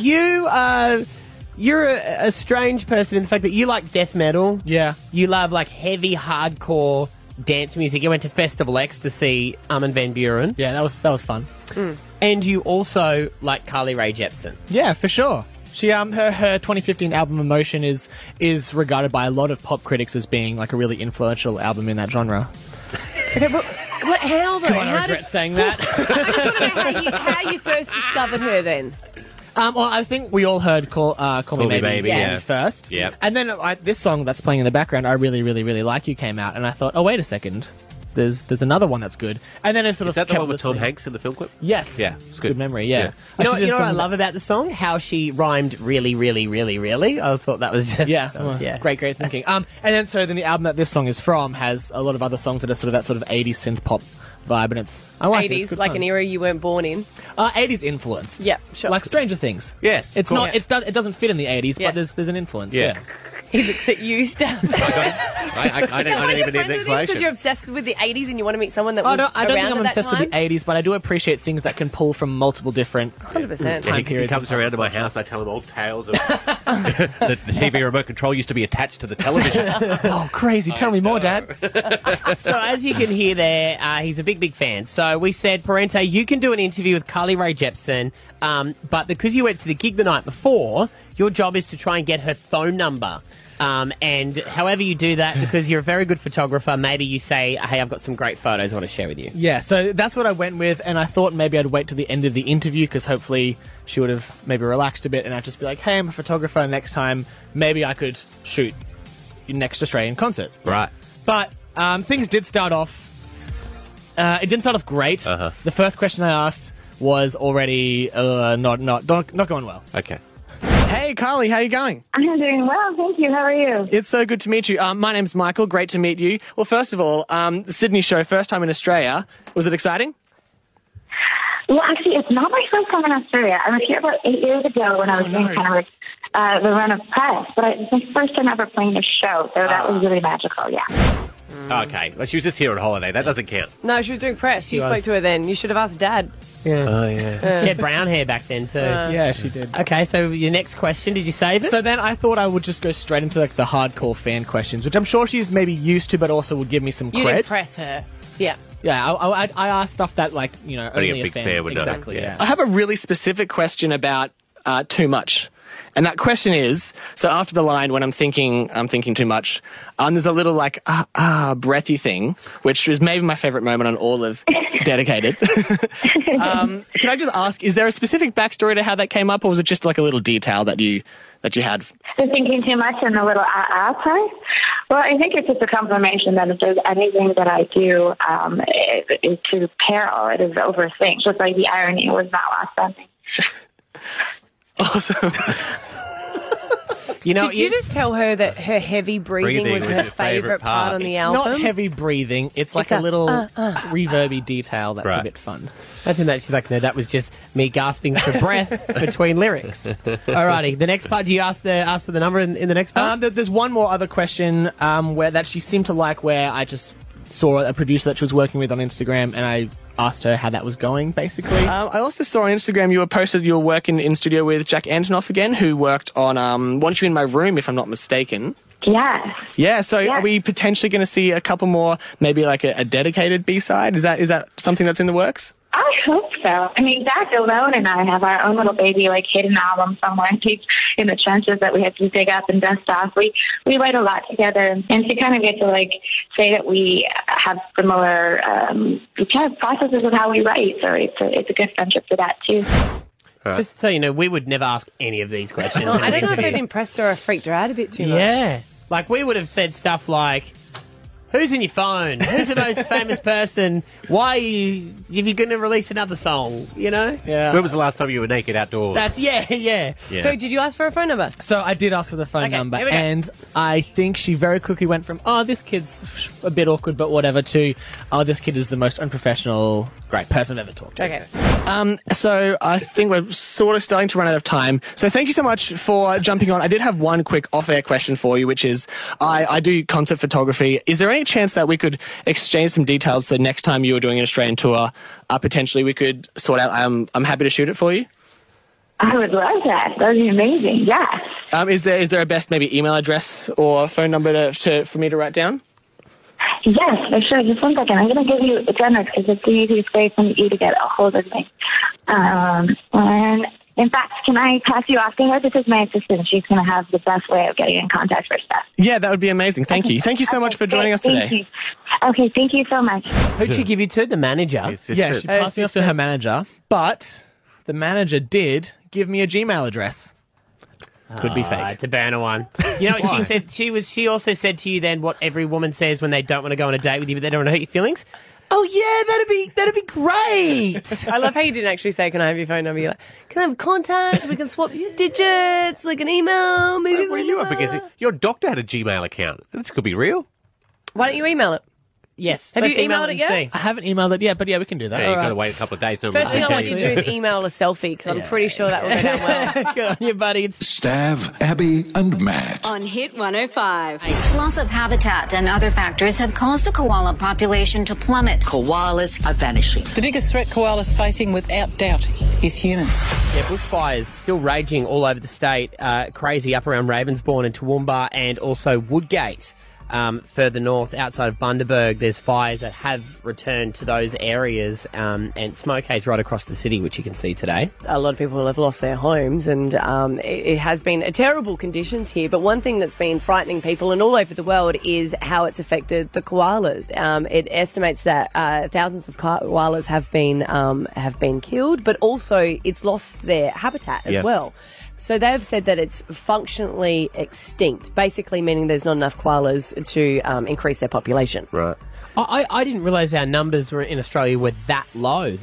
you're a strange person in the fact that you like death metal. Yeah. You love like heavy, hardcore dance music. You went to Festival X to see Armin van Buuren. Yeah, that was fun. And you also like Carly Rae Jepsen. Yeah, for sure. She her 2015 album Emotion is regarded by a lot of pop critics as being like a really influential album in that genre. Okay, but how though? God, I How regret saying that. I just want to know how you first discovered her then. Well, I think we all heard Call Me Maybe Yes. first. Yep. And then this song that's playing in the background, I really, really, really like you, came out, and I thought, oh, wait a second. There's another one that's good. And then it sort Is of that the kept one with Tom listening. Hanks in the film clip? Yes. Yeah, it's good. Good memory, yeah. You know, I should do what I some- love about the song? How she rhymed really, really, really, really. I thought that was just... Yeah, that was- yeah. great thinking. And then the album that this song is from has a lot of other songs that are sort of that sort of 80s synth pop vibe, and I like it. It's 80s, good like fun. an era you weren't born in. 80s influenced. Yeah, sure. Like Stranger Things. Yes. It's of not. course. It doesn't fit in the 80s, Yes. but there's an influence. Yeah. He looks at you, Steph. I don't even need an Because explanation. you're obsessed with the 80s and you want to meet someone that I was don't around think at I'm that obsessed time? with the 80s, but I do appreciate things that can pull from multiple different 100%. Yeah, he periods. comes around to my house. I tell him old tales of the TV remote control used to be attached to the television. Oh, crazy. Tell me more, Dad. So as you can hear there, he's a big, big fan. So we said, Parente, you can do an interview with Carly Rae Jepsen, but because you went to the gig the night before, your job is to try and get her phone number. And however you do that, because you're a very good photographer, maybe you say, hey, I've got some great photos I want to share with you. Yeah, so that's what I went with, and I thought maybe I'd wait to the end of the interview because hopefully she would have maybe relaxed a bit, and I'd just be like, hey, I'm a photographer, next time maybe I could shoot your next Australian concert. Right. But things did start off... it didn't start off great. The first question I asked was already not going well. Okay. Hey, Carly, how you going? I'm doing well, thank you. How are you? It's so good to meet you. My name's Michael. Great to meet you. Well, first of all, the Sydney show, first time in Australia. Was it exciting? Well, actually, it's not my first time in Australia. I was here about 8 years ago when I was doing kind of like the run of press, but it's my first time ever playing a show, so that was really magical, yeah. Okay. Well, she was just here on holiday. That doesn't count. No, she was doing press. You spoke was. to her then. You should have asked Dad. Yeah. Oh, yeah. She had brown hair back then too. Yeah, she did. Okay, so your next question, did you save it? So then I thought I would just go straight into like the hardcore fan questions, which I'm sure she's maybe used to, but also would give me some You cred. didn't press her. Yeah. Yeah, I asked stuff that like Only only a big fan would know. exactly. Yeah. I have a really specific question about too much, and that question is: so after the line, when I'm thinking too much, there's a little like breathy thing, which was maybe my favorite moment on all of Dedicated. Can I just ask: is there a specific backstory to how that came up, or was it just like a little detail that you had? The thinking too much and the little part? Well, I think it's just a confirmation that if there's anything that I do, it is to peril, it is overthink. Just like the irony was that last sentence. Awesome. You know, Did you just tell her that her heavy breathing was her favourite part on the album? Not heavy breathing. It's like It's a a, little reverby detail that's a Right. bit fun. Imagine that. She's like, no, that was just me gasping for breath between lyrics. Alrighty, the next part. Do you ask for the number in the next part? There's one more other question where that she seemed to like, where I just saw a producer that she was working with on Instagram, and I asked her how that was going, basically. I also saw on Instagram you were posted you were working in studio with Jack Antonoff again, who worked on Want You in My Room, if I'm not mistaken. Yeah. Yeah, so are we potentially going to see a couple more, maybe like a dedicated B-side? Is that something that's in the works? I hope so. I mean, Zach alone and I have our own little baby, like, hidden album somewhere deep in the trenches that we have to dig up and dust off. We write a lot together, and to kind of get to, like, say that we have similar kind of processes of how we write. So it's a good friendship for that, too. Just so you know, we would never ask any of these questions. Oh, in I an don't know if interview. it impressed her or freaked her out a bit too much. Yeah. Like, we would have said stuff like, who's in your phone? Who's the most famous person? Why are you going to release another song? You know? Yeah. When was the last time you were naked outdoors? That's, yeah. So did you ask for a phone number? So I did ask for the phone Okay, number, here we go. and I think she very quickly went from, oh, this kid's a bit awkward, but whatever, to, oh, this kid is the most unprofessional, great person I've ever talked to. Okay. So I think we're sort of starting to run out of time. So thank you so much for jumping on. I did have one quick off-air question for you, which is, I do concert photography. Is there any chance that we could exchange some details so next time you were doing an Australian tour, potentially we could sort out, I'm happy to shoot it for you? I would love that. That would be amazing. Yeah. Is there a best maybe email address or phone number for me to write down? Yes, for sure. Just one second. I'm going to give you Jenna's because it's the easiest way for you to get a hold of me. And in fact, can I pass you off to her? This is my assistant. She's going to have the best way of getting in contact for stuff. Yeah, that would be amazing. Thank you. Thank you so much for joining us Thank today. you. Okay, thank you so much. Who'd she give you to? The manager? Yeah, she passed me off to her manager, but the manager did give me a Gmail address. Could be fake. It's a burner one. You know what Why? she said? She also said to you then what every woman says when they don't want to go on a date with you, but they don't want to hurt your feelings. Oh yeah, that'd be great. I love how you didn't actually say, can I have your phone number? You're like, can I have contact? We can swap your digits, like an email, maybe. Where are you up against it? Your doctor had a Gmail account. This could be real. Why don't you email it? Yes. Have you let's email emailed it and yet? see. I haven't emailed it yet, but yeah, we can do that. Yeah, you've got to right. wait a couple of days. First thing I want you to do is email a selfie because I'm pretty sure that will go down well. Good on you, buddy. It's Stav, Abby, and Matt. On Hit 105. Loss of habitat and other factors have caused the koala population to plummet. Koalas are vanishing. The biggest threat koalas facing, without doubt, is humans. Yeah, bushfires still raging all over the state. Crazy up around Ravensbourne and Toowoomba and also Woodgate. Further north, outside of Bundaberg, there's fires that have returned to those areas, and smoke haze right across the city, which you can see today. A lot of people have lost their homes, and it has been terrible conditions here. But one thing that's been frightening people and all over the world is how it's affected the koalas. It estimates that thousands of koalas have been killed, but also it's lost their habitat as well. So they've said that it's functionally extinct, basically meaning there's not enough koalas to increase their population. Right. I didn't realise our numbers were in Australia were that low.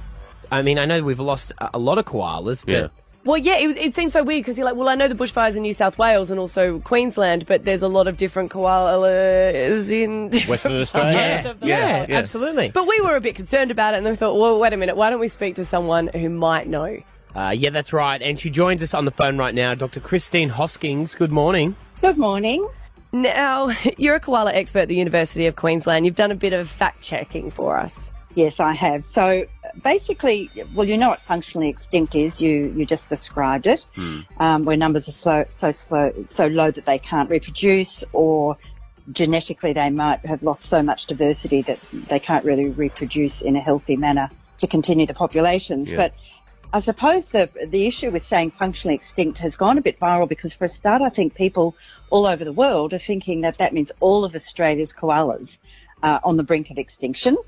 I know we've lost a lot of koalas, but... Well, yeah, it seems so weird because you're like, well, I know the bushfires in New South Wales and also Queensland, but there's a lot of different koalas in Western Australia. Yeah, absolutely. But we were a bit concerned about it, and we thought, well, wait a minute, why don't we speak to someone who might know? Yeah, that's right. And she joins us on the phone right now, Dr. Christine Hoskins. Good morning. Good morning. Now, you're a koala expert at the University of Queensland. You've done a bit of fact-checking for us. Yes, I have. So basically, well, you know what functionally extinct is. You just described it, where numbers are so low that they can't reproduce, or genetically they might have lost so much diversity that they can't really reproduce in a healthy manner to continue the populations. Yeah. But I suppose the issue with saying functionally extinct has gone a bit viral because, for a start, I think people all over the world are thinking that means all of Australia's koalas are on the brink of extinction.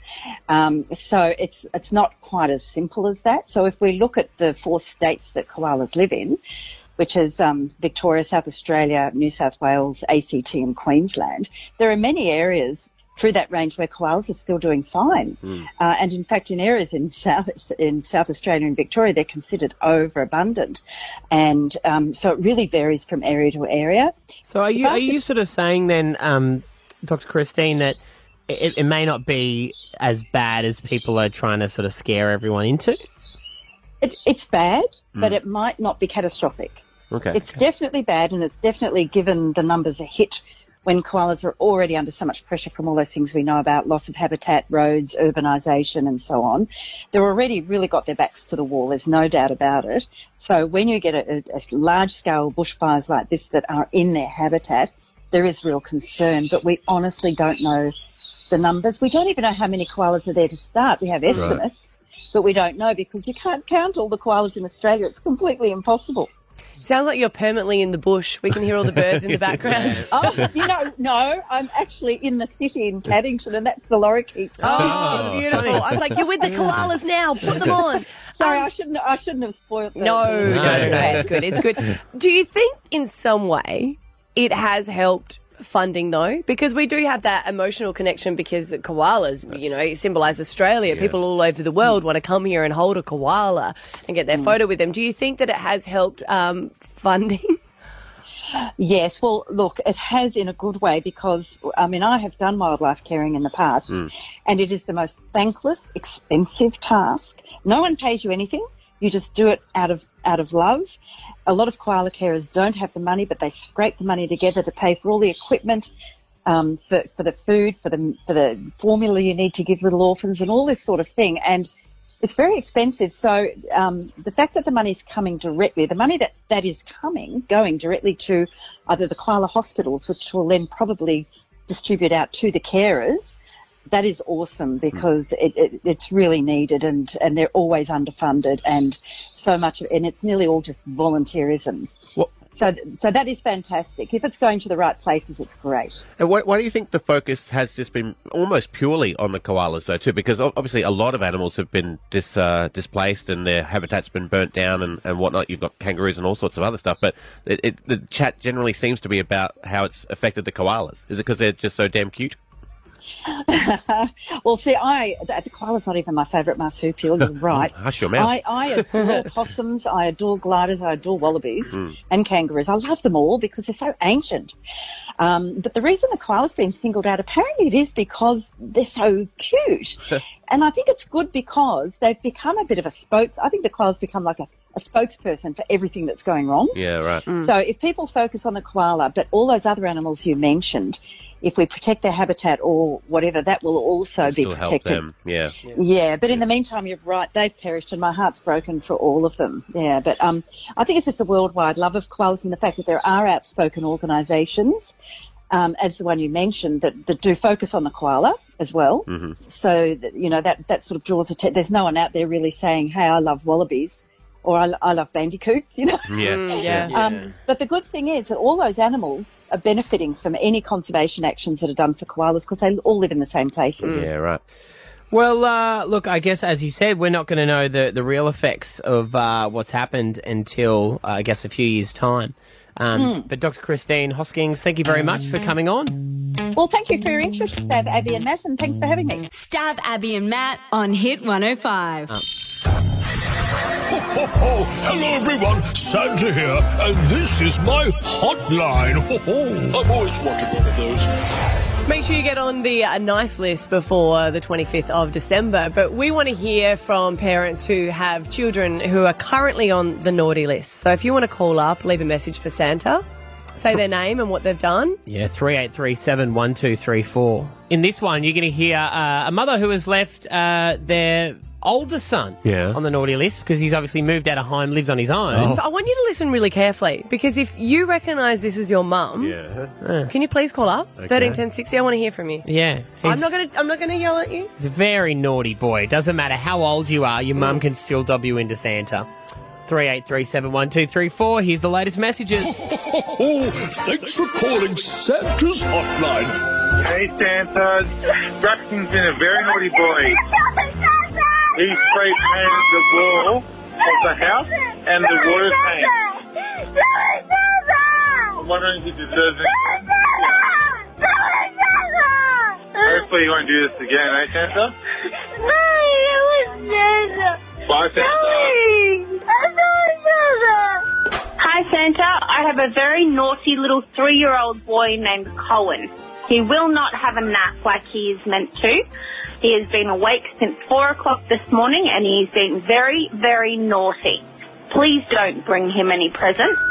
So it's not quite as simple as that. So if we look at the 4 states that koalas live in, which is Victoria, South Australia, New South Wales, ACT and Queensland, there are many areas through that range where koalas are still doing fine. And in fact, in areas in South Australia and Victoria, they're considered overabundant. And so it really varies from area to area. So are you sort of saying then, Dr. Christine, that it may not be as bad as people are trying to sort of scare everyone into? It's bad, but it might not be catastrophic. Okay. It's definitely bad, and it's definitely given the numbers a hit when koalas are already under so much pressure from all those things we know about, loss of habitat, roads, urbanisation and so on. They're already really got their backs to the wall, there's no doubt about it. So when you get a large-scale bushfires like this that are in their habitat, there is real concern, but we honestly don't know the numbers. We don't even know how many koalas are there to start. We have estimates, but we don't know because you can't count all the koalas in Australia. It's completely impossible. Sounds like you're permanently in the bush. We can hear all the birds in the background. No, I'm actually in the city in Paddington, and that's the lorikeet. Oh, beautiful. I was like, you're with the koalas now. Put them on. Sorry, I shouldn't have spoiled that. No, it's good. It's good. Do you think in some way it has helped funding, though? Because we do have that emotional connection because the koalas, symbolise Australia. Yeah. People all over the world want to come here and hold a koala and get their photo with them. Do you think that it has helped funding? Yes, well, look, it has in a good way because, I have done wildlife caring in the past and it is the most thankless, expensive task. No one pays you anything. You just do it out of love. A lot of koala carers don't have the money, but they scrape the money together to pay for all the equipment, for the food, for the formula you need to give little orphans and all this sort of thing. And it's very expensive. So the fact that the money is coming directly, the money that is going directly to either the koala hospitals, which will then probably distribute out to the carers, that is awesome because it's really needed and they're always underfunded and so much, and it's nearly all just volunteerism. So that is fantastic. If it's going to the right places, it's great. And why do you think the focus has just been almost purely on the koalas, though, too? Because obviously a lot of animals have been displaced and their habitat's been burnt down and whatnot. You've got kangaroos and all sorts of other stuff. But the chat generally seems to be about how it's affected the koalas. Is it because they're just so damn cute? Well, see, the koala's not even my favourite marsupial, you're right. Hush your mouth. I adore possums, I adore gliders, I adore wallabies and kangaroos. I love them all because they're so ancient. But the reason the koala's been singled out, apparently it is because they're so cute. And I think it's good because they've become a bit of I think the koala's become like a spokesperson for everything that's going wrong. Yeah, right. So if people focus on the koala, but all those other animals you mentioned, if we protect their habitat or whatever, that will also be protected. Help them. Yeah. Yeah, but in the meantime, you're right, they've perished and my heart's broken for all of them. Yeah, but I think it's just a worldwide love of koalas and the fact that there are outspoken organisations, as the one you mentioned, that do focus on the koala as well. Mm-hmm. So, that sort of draws attention. There's no one out there really saying, hey, I love wallabies. Or I love bandicoots, Yeah. But the good thing is that all those animals are benefiting from any conservation actions that are done for koalas because they all live in the same places. Yeah, right. Well, look, I guess, as you said, we're not going to know the real effects of what's happened until, I guess, a few years' time. But Dr. Christine Hoskins, thank you very much for coming on. Well, thank you for your interest, Stav, Abby and Matt, and thanks for having me. Stav, Abby and Matt on Hit 105. Hello, everyone. Santa here, and this is my hotline. I've always wanted one of those. Make sure you get on the nice list before the 25th of December. But we want to hear from parents who have children who are currently on the naughty list. So if you want to call up, leave a message for Santa, say their name and what they've done. Yeah, 3837 1234. In this one, you're going to hear a mother who has left their older son on the naughty list because he's obviously moved out of home, lives on his own. So I want you to listen really carefully because if you recognise this as your mum, can you please call up 13 10 60? I want to hear from you. Yeah, I'm not gonna yell at you. He's a very naughty boy. Doesn't matter how old you are, your mum can still dob you into Santa. 3837 1234. Here's the latest messages. Thanks for calling Santa's hotline. Hey Santa, Braxton's been a very naughty boy. He spray painted the wall of the house and the water tank. I'm wondering if he deserves it. hopefully you won't do this again, eh, Santa? No, it was Santa. Bye, Santa. Hi, Santa. I have a very naughty little 3-year-old boy named Cohen. He will not have a nap like he is meant to. He has been awake since 4 o'clock this morning and he's been very, very naughty. Please don't bring him any presents.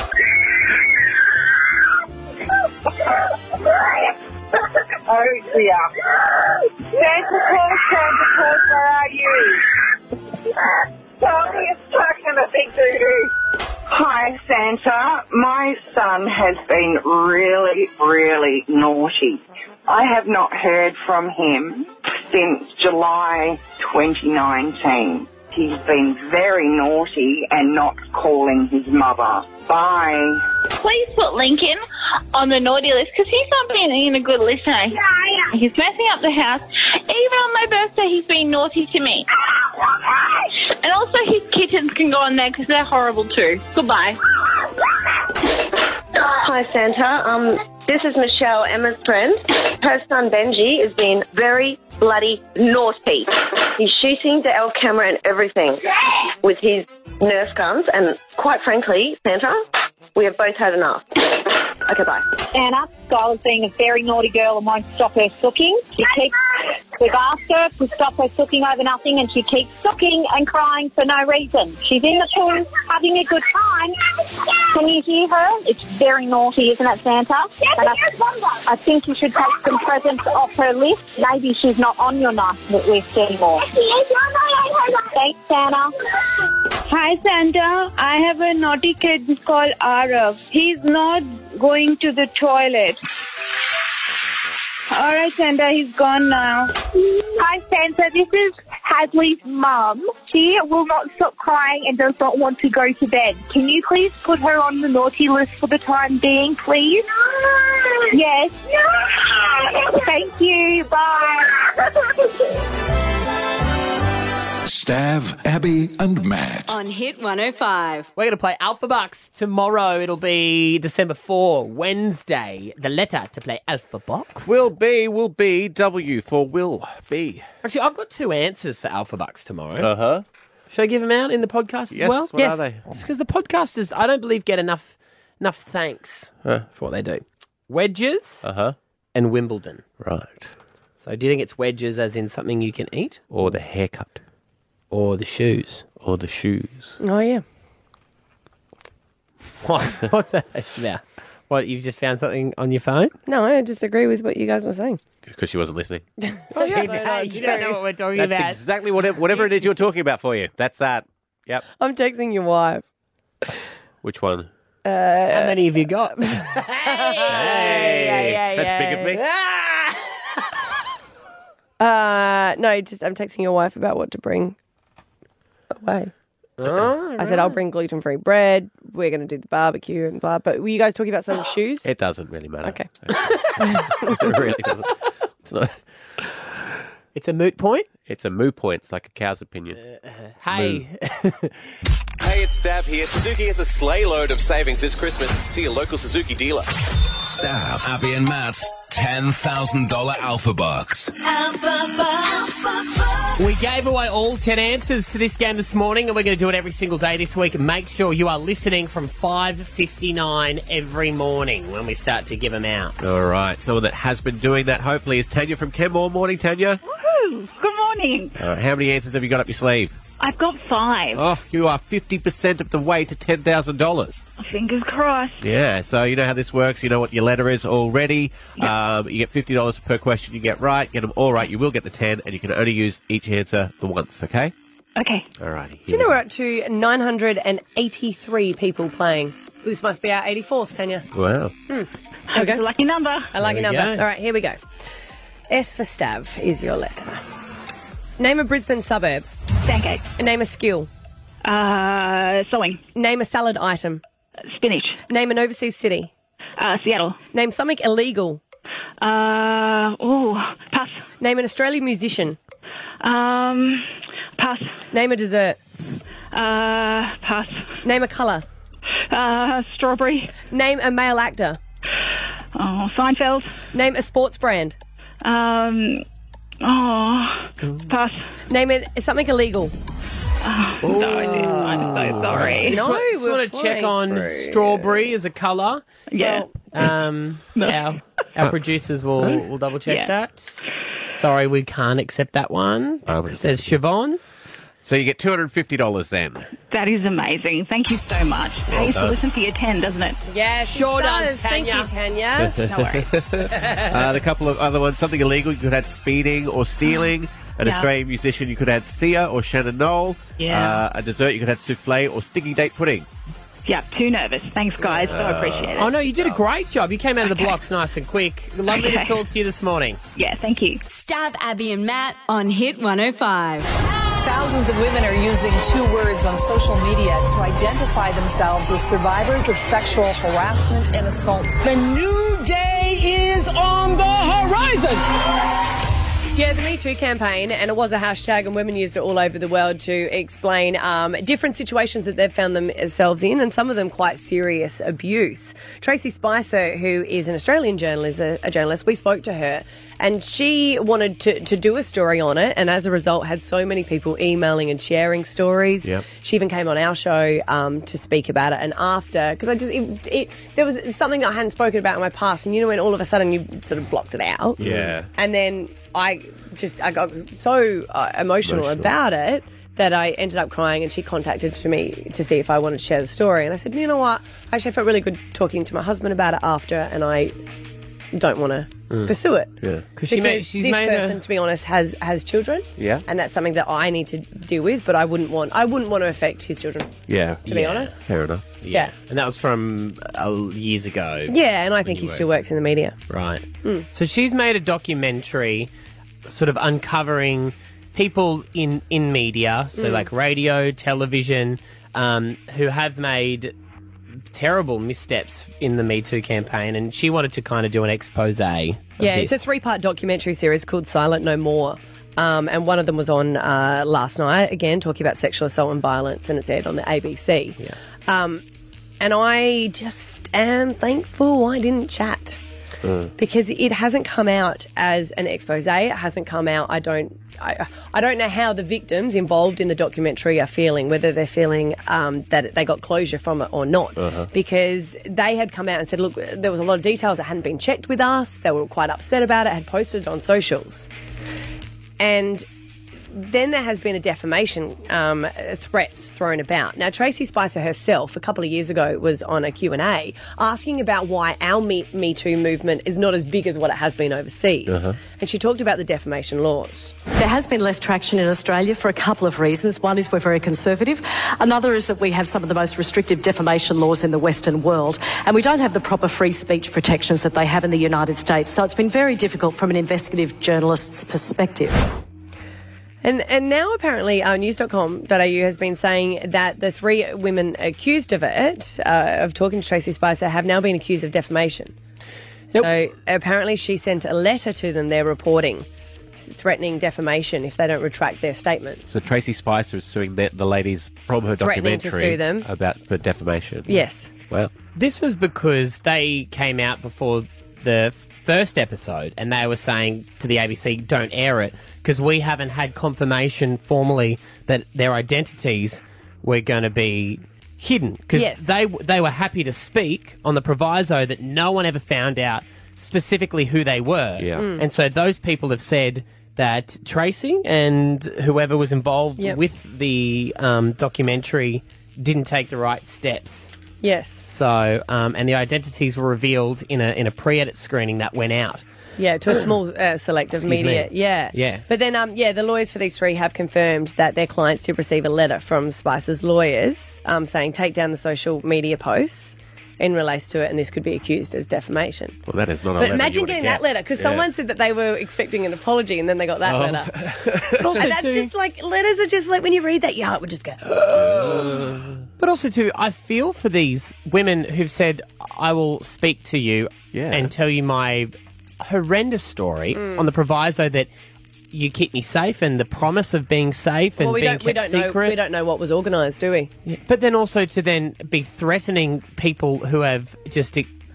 Oh, dear. Santa Claus, where are you? Tommy is stuck in a big doo-doo. Hi, Santa. My son has been really, really naughty. I have not heard from him since July 2019. He's been very naughty and not calling his mother. Bye. Please put Lincoln on the naughty list because he's not being a good listener. He's messing up the house. Even on my birthday, he's been naughty to me. And also his kittens can go on there because they're horrible too. Goodbye. Hi, Santa. This is Michelle, Emma's friend. Her son Benji is being very bloody naughty. He's shooting the L camera and everything with his Nerf guns, and quite frankly, Santa, we have both had enough. Okay, bye. Anna, Skylar's being a very naughty girl and won't stop her sooking. We've asked her to stop her sooking over nothing and she keeps sooking and crying for no reason. She's in the pool having a good time. Can you hear her? It's very naughty, isn't it, Santa? And I think you should take some presents off her list. Maybe she's not on your nice list anymore. Thanks, Santa. Hi, Santa. I have a naughty kid called Arav. He's not going to the toilet. All right, Santa, he's gone now. Hi, Santa. This is Hadley's mum. She will not stop crying and does not want to go to bed. Can you please put her on the naughty list for the time being, please? No. Yes. No. Thank you. Bye. Stav, Abby and Matt. On Hit 105. We're going to play Alpha Bucks tomorrow. It'll be December 4, Wednesday. The letter to play Alpha Bucks will be W for will be. Actually, I've got 2 answers for Alpha Bucks tomorrow. Uh-huh. Should I give them out in the podcast Yes, as well? what are they? Just because the podcasters, I don't believe, get enough thanks for what they do. Wedges and Wimbledon. Right. So do you think it's wedges as in something you can eat? Or the haircut. Or the shoes. Or the shoes. Oh, yeah. What? What's that face about? What, you've just found something on your phone? No, I disagree with what you guys were saying. Because she wasn't listening. Oh, yeah, you don't know what we're talking That's about. exactly whatever it is you're talking about for you. That's that. Yep. I'm texting your wife. Which one? How many have you got? Hey, that's big of me. No, just I'm texting your wife about what to bring away. Oh, I said I'll bring gluten-free bread. We're going to do the barbecue and blah. But were you guys talking about some shoes? It doesn't really matter. Okay. It really doesn't. It's not. It's a moot point? It's a moo point. It's like a cow's opinion. Hey. Hey, it's Stav here. Suzuki has a sleigh load of savings this Christmas. See your local Suzuki dealer. Stav, Abby and Matt's $10,000 Alpha Bucks. We gave away all 10 answers to this game this morning, and we're going to do it every single day this week. Make sure you are listening from 5:59 every morning when we start to give them out. All right. Someone that has been doing that, hopefully, is Tanya from Kenmore. Morning, Tanya. Woohoo! Good morning. All right. How many answers have you got up your sleeve? I've got 5. Oh, you are 50% of the way to $10,000. Fingers crossed. Yeah, so you know how this works. You know what your letter is already. Yep. You get $50 per question you get right. Get them all right, you will get the 10, and you can only use each answer the once, okay? Okay. All righty. Do you know we're up to 983 people playing? This must be our 84th, Tanya. Wow. There we go. Lucky number. A lucky There we number. go. All right, here we go. S for Stav is your letter. Name a Brisbane suburb. Sandgate. Name a skill. Sewing. Name a salad item. Spinach. Name an overseas city. Seattle. Name something illegal. Pass. Name an Australian musician. Pass. Name a dessert. Pass. Name a colour. Strawberry. Name a male actor. Oh, Seinfeld. Name a sports brand. Pass. Name it something illegal. No, I'm so sorry. No, just we're want to check on flying through. strawberry as a colour. Yeah. Our producers will double check that. Sorry, we can't accept that one. It says Siobhan. So you get $250 then. That is amazing. Thank you so much. Pays to listen for your 10, doesn't it? Yeah, Sure does, Thank you, Tanya. No worries. A couple of other ones. Something illegal, you could add speeding or stealing. An Yeah. Australian musician, you could add Sia or Shannon Knoll. Yeah. A dessert, you could add souffle or sticky date pudding. Yeah, too nervous. Thanks, guys. So appreciate it. Oh, no, you did a great job. You came out of the blocks nice and quick. Lovely to Okay. talk to you this morning. Yeah, thank you. Stab Abby and Matt on Hit 105. Thousands of women are using 2 words on social media to identify themselves as survivors of sexual harassment and assault. The new day is on the horizon. Yeah, the Me Too campaign, and it was a hashtag, and women used it all over the world to explain different situations that they've found themselves in, and some of them quite serious abuse. Tracy Spicer, who is an Australian journalist, we spoke to her, and she wanted to do a story on it, and as a result had so many people emailing and sharing stories. Yep. She even came on our show to speak about it, and after, because there was something I hadn't spoken about in my past, and you know when all of a sudden you sort of blocked it out. Yeah. And then I got so emotional about it that I ended up crying, and she contacted me to see if I wanted to share the story. And I said, you know what? Actually, I felt really good talking to my husband about it after, and I don't want to pursue it. Yeah. Because she's this made person, to be honest, has children. Yeah. And that's something that I need to deal with, but I wouldn't want to affect his children. Yeah. To be honest. Fair enough. Yeah. And that was from years ago. Yeah, and I think he still works in the media. Right. So she's made a documentary sort of uncovering people in media, so like radio, television, who have made terrible missteps in the Me Too campaign, and she wanted to kind of do an expose of Yeah, this. it's a 3-part documentary series called Silent No More. And one of them was on last night, again, talking about sexual assault and violence, and it's aired on the ABC. Yeah. And I just am thankful I didn't chat. Because it hasn't come out as an expose. It hasn't come out. I don't know how the victims involved in the documentary are feeling, whether they're feeling that they got closure from it or not. Because they had come out and said, look, there was a lot of details that hadn't been checked with us. They were quite upset about it, had posted it on socials. And then there has been a defamation threats thrown about. Now, Tracy Spicer herself, a couple of years ago, was on a Q&A asking about why our Me Too movement is not as big as what it has been overseas. And she talked about the defamation laws. There has been less traction in Australia for a couple of reasons. One is we're very conservative. Another is that we have some of the most restrictive defamation laws in the Western world, and we don't have the proper free speech protections that they have in the United States. So it's been very difficult from an investigative journalist's perspective. And now apparently news.com.au has been saying that the 3 women accused of it, of talking to Tracy Spicer, have now been accused of defamation. So apparently she sent a letter to them, they're reporting, threatening defamation if they don't retract their statements. So Tracy Spicer is suing the ladies from her Threatening to documentary sue them. for defamation. Yes. Well, This was because they came out before the first episode and they were saying to the ABC, don't air it, because we haven't had confirmation formally that their identities were going to be hidden. Because Yes. they were happy to speak on the proviso that no one ever found out specifically who they were. Yeah. And so those people have said that Tracy and whoever was involved Yep. with the documentary didn't take the right steps. Yes. So, and the identities were revealed in a pre-edit screening that went out. Yeah, to a small select of Excuse media. me. Yeah. Yeah. But then, the lawyers for these 3 have confirmed that their clients did receive a letter from Spicer's lawyers saying take down the social media posts in relation to it, and this could be accused as defamation. well, that is not a But letter imagine you getting wanna that letter, because someone said that they were expecting an apology, and then they got that letter. But also, And that's just like, letters are just like, when you read that, your heart would just go, but also too, I feel for these women who've said, I will speak to you and tell you my horrendous story on the proviso that you keep me safe and the promise of being safe and being kept secret. we don't know what was organised, do we? But then also to then be threatening people who have just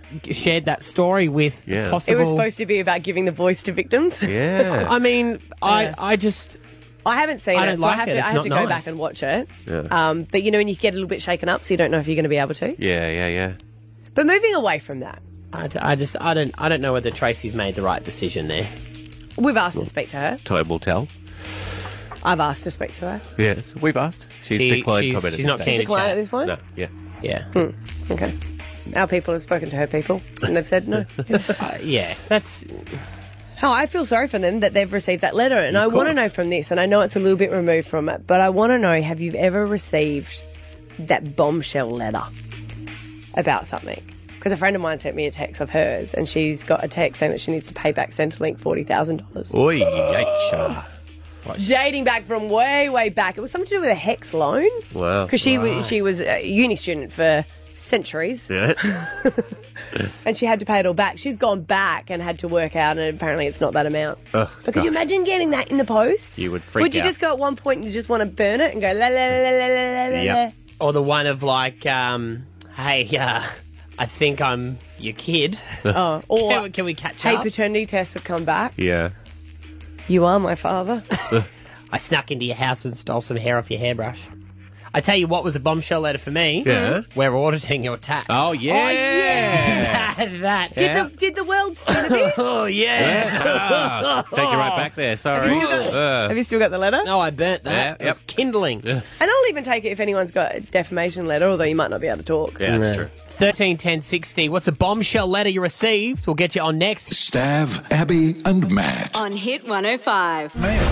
shared that story with Yeah. possible... It was supposed to be about giving the voice to victims. Yeah. I mean, Yeah. I just... I haven't seen I it, don't so like I have it. to, It's I have to not go nice. back and watch it. Yeah. But you know, when you get a little bit shaken up, so you don't know if you're going to be able to. Yeah. But moving away from that, I don't know whether Tracy's made the right decision there. we've asked to speak to her. Time will tell. I've asked to speak to her. Yes, we've asked. She's declined comment. She's not keen to Decline chat. at this point? No, yeah. Yeah. Okay. Our people have spoken to her people, and they've said no. Yeah, that's... Oh, I feel sorry for them that they've received that letter, and I want to know from this, and I know it's a little bit removed from it, but I want to know, have you ever received that bombshell letter about something? Because a friend of mine sent me a text of hers, and she's got a text saying that she needs to pay back Centrelink $40,000. Oi, yikes. Dating back from way, way back. It was something to do with a HEX loan. Wow. Because she was a uni student for centuries. Yeah. And she had to pay it all back. She's gone back and had to work out, and apparently it's not that amount. Oh, But could you imagine getting that in the post? You would freak Would you out. just go at one point and you just want to burn it and go la la la la la la la? Yep. Or the one of like, hey, I think I'm your kid. Oh, or can we catch hey, up? paternity tests have come back. Yeah. You are my father. I snuck into your house and stole some hair off your hairbrush. I tell you what was a bombshell letter for me. Yeah. We're auditing your tax. Oh, yeah. that. Did the world spin a bit? Oh, yeah. Take you right back there. Sorry. Have you still got the letter? No, I burnt that. Yeah, It was yep. kindling. And I'll even take it if anyone's got a defamation letter, although you might not be able to talk. Yeah, that's true. 13 10 60. What's a bombshell letter you received? We'll get you on next. Stav, Abby, and Matt. On Hit 105.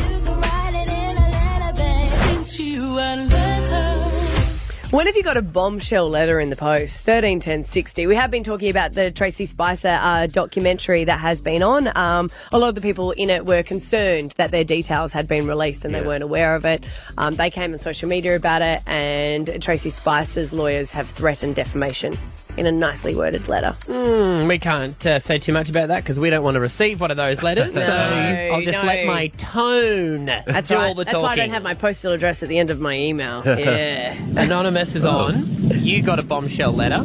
When have you got a bombshell letter in the post? 13 10 60. We have been talking about the Tracy Spicer documentary that has been on. A lot of the people in it were concerned that their details had been released and they weren't aware of it. They came on social media about it, and Tracy Spicer's lawyers have threatened defamation in a nicely worded letter. We can't say too much about that because we don't want to receive one of those letters. So I'll just let my tone That's do right. all the That's talking. why I don't have my postal address at the end of my email. Yeah. Anonymous is on. You got a bombshell letter.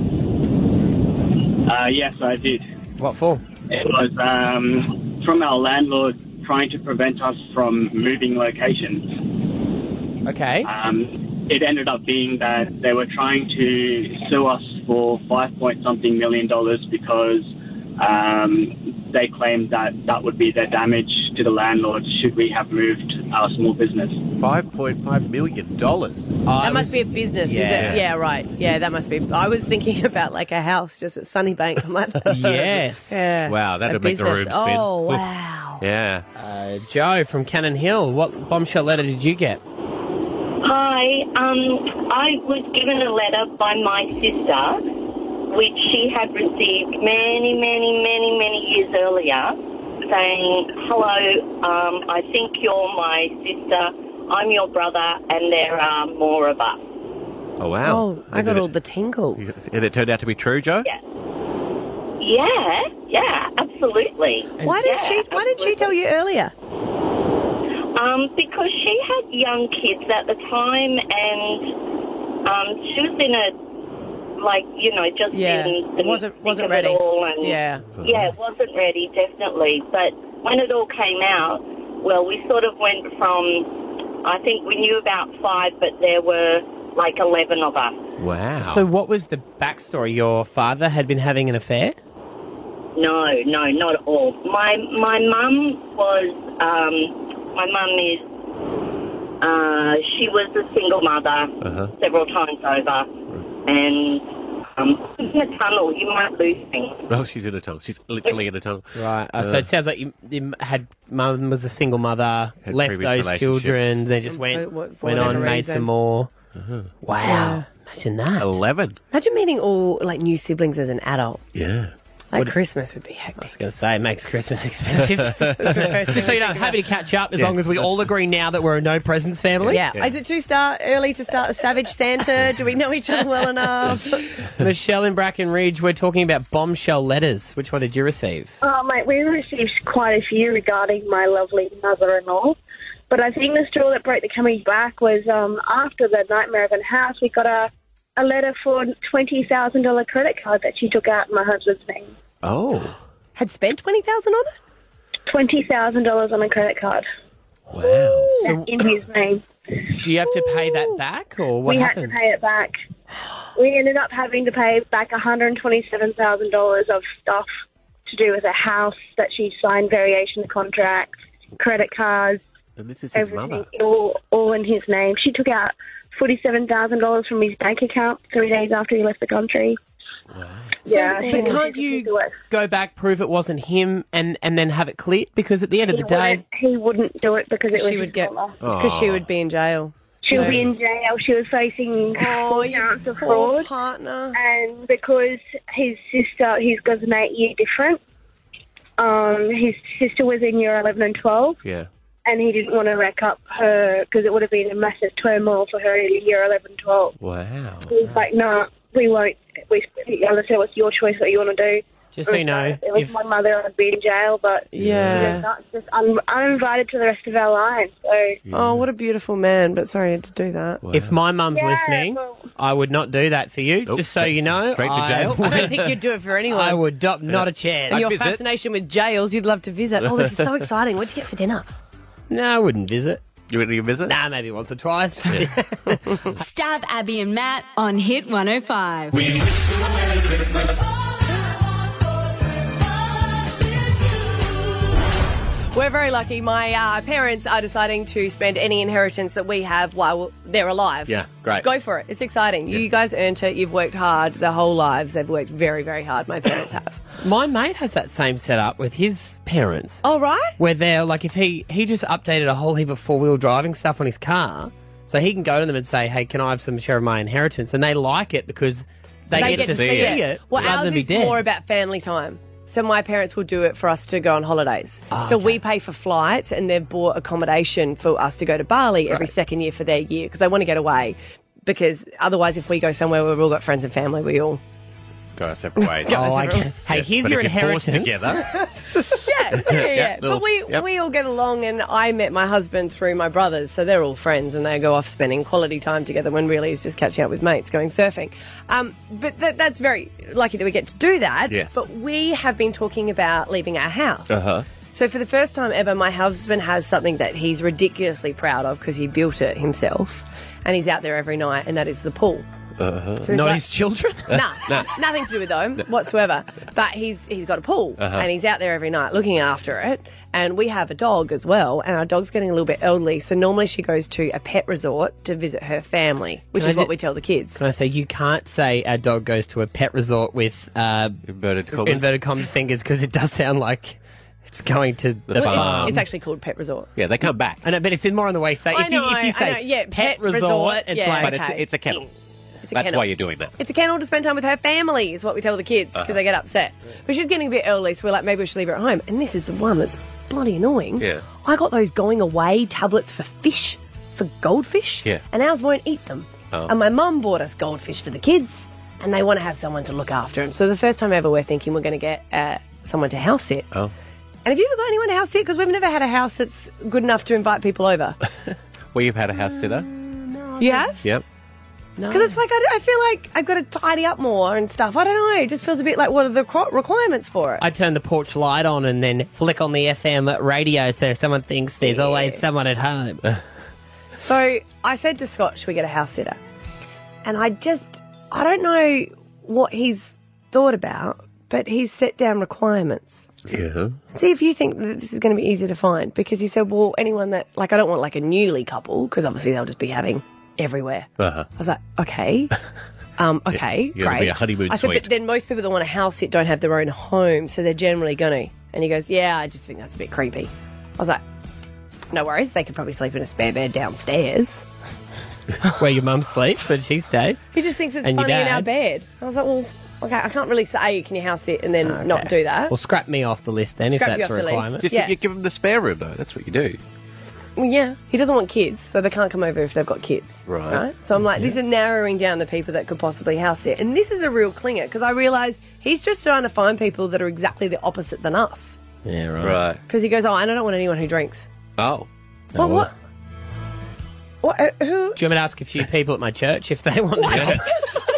Yes, I did. What for? It was from our landlord trying to prevent us from moving locations. Okay. It ended up being that they were trying to sue us for $5-point-something million because they claimed that would be their damage to the landlord should we have moved our small business. $5.5 million. That must be a business, is it? Yeah, right. Yeah, that must be. I was thinking about like a house just at Sunnybank. I'm like, Yes. Yeah. Wow, that'd A make the room business. spin. Oh, Oof. wow. Yeah. Joe from Cannon Hill, what bombshell letter did you get? Hi, I was given a letter by my sister, which she had received many years earlier, saying, hello, I think you're my sister, I'm your brother, and there are more of us. Oh, wow. Oh, I got all the tingles. And it turned out to be true, Joe? Yeah, absolutely. Why did she tell you earlier? Because she had young kids at the time, and she was in a, just in the wasn't thick of ready. it all, and wasn't ready, definitely. But when it all came out, well, we sort of went from, I think we knew about 5, but there were like 11 of us. Wow. So what was the backstory? Your father had been having an affair? No, not at all. My mum was, my mum is, she was a single mother several times over, and in a tunnel, you might lose things. Oh, she's in a tunnel. She's literally in a tunnel. Right. So it sounds like you had mum was a single mother, Had left previous those children, relationships. they just went whatever on, made reason. some more. Wow. Yeah. Imagine that. 11. Imagine meeting all like new siblings as an adult. Yeah. Like Christmas would be I hectic. was going to say, it makes Christmas expensive. Just so you know, I'm happy to catch up as long as we all agree now that we're a no-presents family. Yeah. Is it too early to start a Savage Santa? Do we know each other well enough? Michelle in Bracken Ridge, we're talking about bombshell letters. Which one did you receive? Oh, mate, we received quite a few regarding my lovely mother-in-law. But I think the straw that broke the camel's back was after the Nightmare of a House, we got a a letter for $20,000 credit card that she took out in my husband's name. Oh. Had spent $20,000 on it? $20,000 on a credit card. Wow. That's in his name. Do you have to pay that back, or what we happens? had to pay it back. We ended up having to pay back $127,000 of stuff to do with a house that she signed variation contracts, credit cards, And this is his everything, mother. all in his name. She took out $47,000 from his bank account 3 days after he left the country. So, Yeah, but can't you go back, prove it wasn't him, and then have it cleared? Because at the end of the day, He wouldn't do it because it was She would his get mother. because she would be in jail. She would be in jail. She was facing 4 counts of fraud. Partner. And because his sister, he's got an 8-year difference. His sister was in year 11 and 12. Yeah. And he didn't want to wreck up her because it would have been a massive turmoil for her in year 11 and 12. Wow. He was like, no, we won't. I said, it's your choice what you want to do. Just so you know, It was if- my mother, I'd be in jail, but Yeah. you know, that's just uninvited to the rest of our lives. So Oh, what a beautiful man, but sorry I had to do that. if my mum's Yeah, listening, I would not do that for you. Just so you know, straight to jail. I don't think you'd do it for anyone. I would not a chance. And your fascination with jails, you'd love to visit. Oh, this is so exciting. What'd you get for dinner? No, I wouldn't visit. You wouldn't even visit? Nah, maybe once or twice. Stab Abby and Matt on Hit 105. We're very lucky. My parents are deciding to spend any inheritance that we have while they're alive. Yeah, great. Go for it. It's exciting. You guys earned it. You've worked hard their whole lives. They've worked very, very hard. My parents have. My mate has that same setup with his parents. Oh, right? Where they're like, if he just updated a whole heap of four-wheel driving stuff on his car, so he can go to them and say, hey, can I have some share of my inheritance? And they like it because they get to see it Well, rather ours than be is dead. more about family time. So my parents will do it for us to go on holidays. Oh, so we pay for flights and they've bought accommodation for us to go to Bali every second year for their year because they want to get away. Because otherwise, if we go somewhere where we've all got friends and family, we all... Go our separate ways. Oh, okay. Hey, here's But your if you're forced inheritance. together. Yeah. little- But we all get along, and I met my husband through my brothers, so they're all friends, and they go off spending quality time together when really it's just catching up with mates going surfing. But that's very lucky that we get to do that. Yes. But we have been talking about leaving our house. Uh-huh. So for the first time ever, my husband has something that he's ridiculously proud of because he built it himself, and he's out there every night, and that is the pool. Uh-huh. So he's Not like- his children? Nah, nothing to do with them whatsoever. But he's got a pool and he's out there every night looking after it. And we have a dog as well, and our dog's getting a little bit elderly. So normally she goes to a pet resort to visit her family, which Can is I what ju- we tell the kids. Can I say, you can't say our dog goes to a pet resort with Inverted commas. inverted comma fingers because it does sound like it's going to the farm. It's actually called pet resort. Yeah, they come back. I know, but it's in more on the way. Say, I if know, you I say know, yeah, pet resort, it's yeah, like... But okay. it's a kennel. It's a That's kennel. why you're doing that. It's a kennel to spend time with her family, is what we tell the kids, because they get upset. But she's getting a bit early, so we're like, maybe we should leave her at home. And this is the one that's bloody annoying. Yeah. I got those going away tablets for fish, for goldfish, Yeah. and ours won't eat them. Oh. And my mum bought us goldfish for the kids, and they want to have someone to look after them. So the first time ever, we're thinking we're going to get someone to house sit. Oh. And have you ever got anyone to house sit? Because we've never had a house that's good enough to invite people over. Well, you've had a house sitter? You have? Yep. Because it's like, I feel like I've got to tidy up more and stuff. I don't know. It just feels a bit like, what are the requirements for it? I turn the porch light on and then flick on the FM radio so if someone thinks there's always someone at home. So I said to Scott, should we get a house sitter? And I don't know what he's thought about, but he's set down requirements. Yeah. See if you think that this is going to be easy to find. Because he said, well, anyone that, like, I don't want like a newly couple, because obviously they'll just be having everywhere. Uh-huh. I was like, okay. Okay, You're gonna great. be a honeymoon I said, suite. but then most people that want a house sit don't have their own home, so they're generally going to. And he goes, yeah, I just think that's a bit creepy. I was like, no worries. They could probably sleep in a spare bed downstairs. Where your mum sleeps, but she stays. He just thinks it's And your funny in our dad? bed. I was like, well, okay, I can't really say, can you house sit and then not do that. Well, scrap me off the list then Scrap if you that's a off the list. requirement. Just Yeah. you give them the spare room, though. That's what you do. Well, yeah, he doesn't want kids, so they can't come over if they've got kids. Right. So I'm like, this is narrowing down the people that could possibly house sit. And this is a real clinger, because I realise he's just trying to find people that are exactly the opposite than us. Yeah, right. Right. Because he goes, oh, and I don't want anyone who drinks. Oh. Well, what? What? Who? Do you want me to ask a few people at my church if they want to go?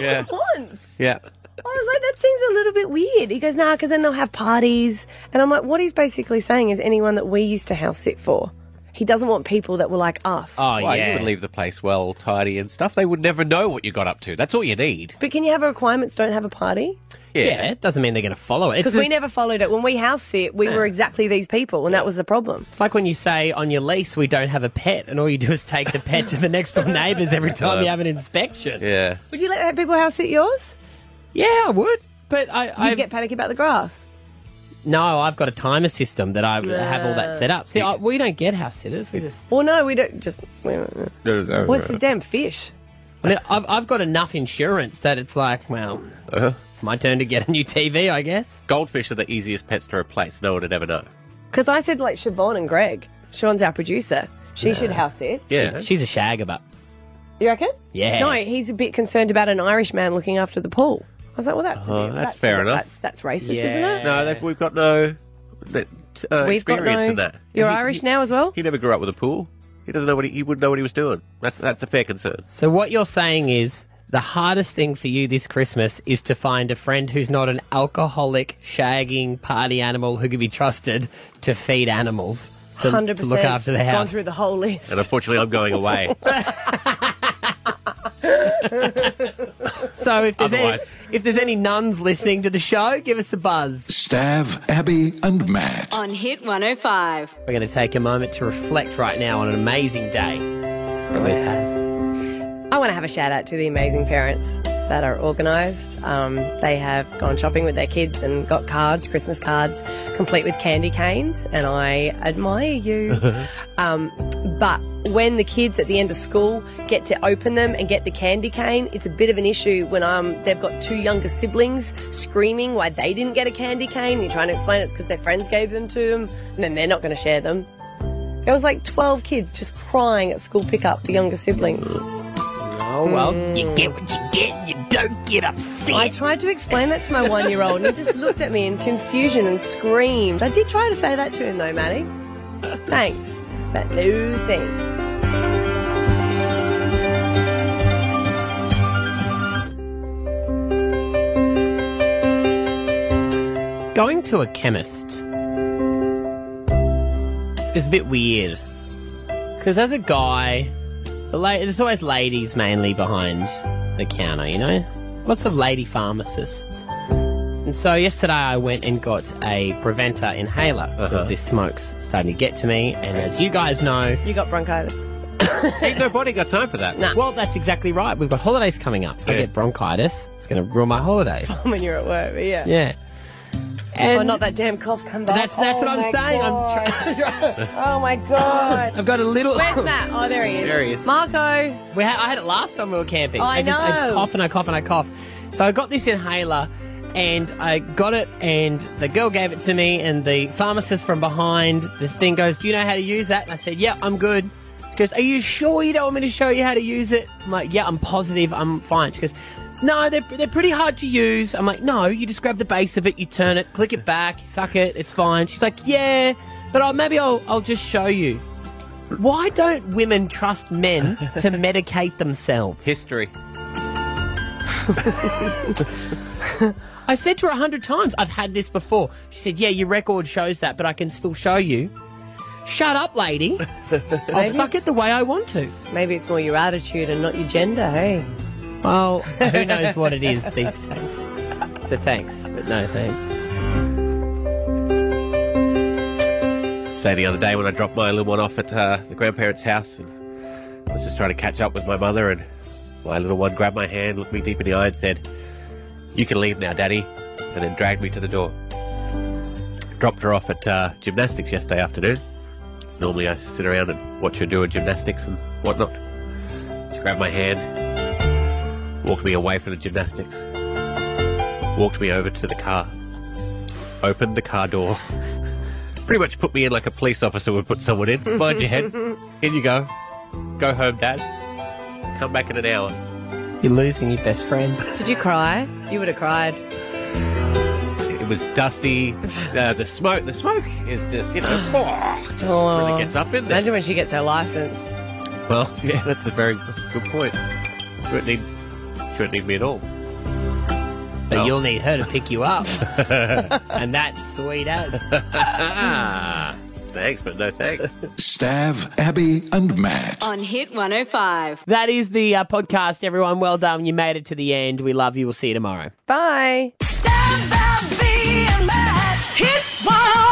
Yeah. once. Yeah. I was like, that seems a little bit weird. He goes, nah, because then they'll have parties. And I'm like, what he's basically saying is anyone that we used to house sit for. He doesn't want people that were like us. Oh, well, you would leave the place well tidy and stuff. They would never know what you got up to. That's all you need. But can you have a requirements don't have a party? Yeah, it doesn't mean they're going to follow it. Because we never followed it. When we house sit, we were exactly these people, and that was the problem. It's like when you say on your lease, we don't have a pet, and all you do is take the pet to the next door neighbours every time you have an inspection. Yeah. Would you let people house sit yours? Yeah, I would. But You'd get panicky about the grass. No, I've got a timer system that I have all that set up. See, we don't get house sitters. We just... Well, no, we don't. Just... What's the damn fish? I mean, I've got enough insurance that it's like, well, it's my turn to get a new TV, I guess. Goldfish are the easiest pets to replace. No one would ever know. Because I said, like, Siobhan and Greg. Siobhan's our producer. She should house sit. Yeah. She's a shagger, but... You reckon? Yeah. No, he's a bit concerned about an Irish man looking after the pool. I was like, well, that's fair enough. That's racist, isn't it? No, we've got no experience in that. You're Irish now as well? He never grew up with a pool. He doesn't know he wouldn't know what he was doing. That's a fair concern. So what you're saying is the hardest thing for you this Christmas is to find a friend who's not an alcoholic, shagging party animal who can be trusted to feed animals. To 100%. To look after the house. Gone through the whole list. And unfortunately, I'm going away. So if there's any nuns listening to the show, give us a buzz. Stav, Abby and Matt. On Hit 105. We're going to take a moment to reflect right now on an amazing day that we've had. I want to have a shout out to the amazing parents that are organised. They have gone shopping with their kids and got cards, Christmas cards, complete with candy canes, and I admire you. But when the kids at the end of school get to open them and get the candy cane, it's a bit of an issue when they've got two younger siblings screaming why they didn't get a candy cane. And you're trying to explain it's because their friends gave them to them, and then they're not going to share them. There was like 12 kids just crying at school pickup, the younger siblings. Oh, well, you get what you get, you don't get upset. I tried to explain that to my 1-year-old, and he just looked at me in confusion and screamed. I did try to say that to him, though, Maddie. Thanks, but no thanks. Going to a chemist is a bit weird. Because as a guy... There's always ladies mainly behind the counter, you know? Lots of lady pharmacists. And so yesterday I went and got a Preventer inhaler because this smoke's starting to get to me. And as you guys know... You got bronchitis. Ain't nobody got time for that. Nah. Well, that's exactly right. We've got holidays coming up. I get bronchitis. It's going to ruin my holidays. When you're at work, but yeah. Yeah. And not that damn cough come back. That's what I'm saying. Oh my god. I've got a little... Where's Matt? Oh, there he is. There he is. Marco. I had it last time we were camping. I I just know. cough and I cough and I cough. So I got this inhaler and I got it and the girl gave it to me and the pharmacist from behind the thing goes, do you know how to use that? And I said, yeah, I'm good. She goes, are you sure you don't want me to show you how to use it? I'm like, yeah, I'm positive, I'm fine. She goes, no, they're pretty hard to use. I'm like, no, you just grab the base of it, you turn it, click it back, you suck it, it's fine. She's like, yeah, but maybe I'll just show you. Why don't women trust men to medicate themselves? History. I said to her 100 times, I've had this before. She said, yeah, your record shows that, but I can still show you. Shut up, lady. I'll suck it the way I want to. Maybe it's more your attitude and not your gender, hey? Well, who knows what it is these days. So thanks, but no thanks. So the other day when I dropped my little one off at the grandparents' house, and I was just trying to catch up with my mother, and my little one grabbed my hand, looked me deep in the eye and said, you can leave now, Daddy, and then dragged me to the door. Dropped her off at gymnastics yesterday afternoon. Normally I sit around and watch her do her gymnastics and whatnot. She grabbed my hand, walked me away from the gymnastics, walked me over to the car, opened the car door, pretty much put me in like a police officer would put someone in. Mind your head. In you go. Go home, Dad. Come back in an hour. You're losing your best friend. Did you cry? You would have cried. It was dusty. The smoke is just, just really gets up in there. Imagine when she gets her license. Well, yeah, that's a very good point. She'll threatening me at all. But No. you'll need her to pick you up. And that's sweet as. Thanks, but no thanks. Stav, Abby, and Matt. On Hit 105. That is the podcast, everyone. Well done. You made it to the end. We love you. We'll see you tomorrow. Bye. Stab, Abby, and Matt. Hit 105.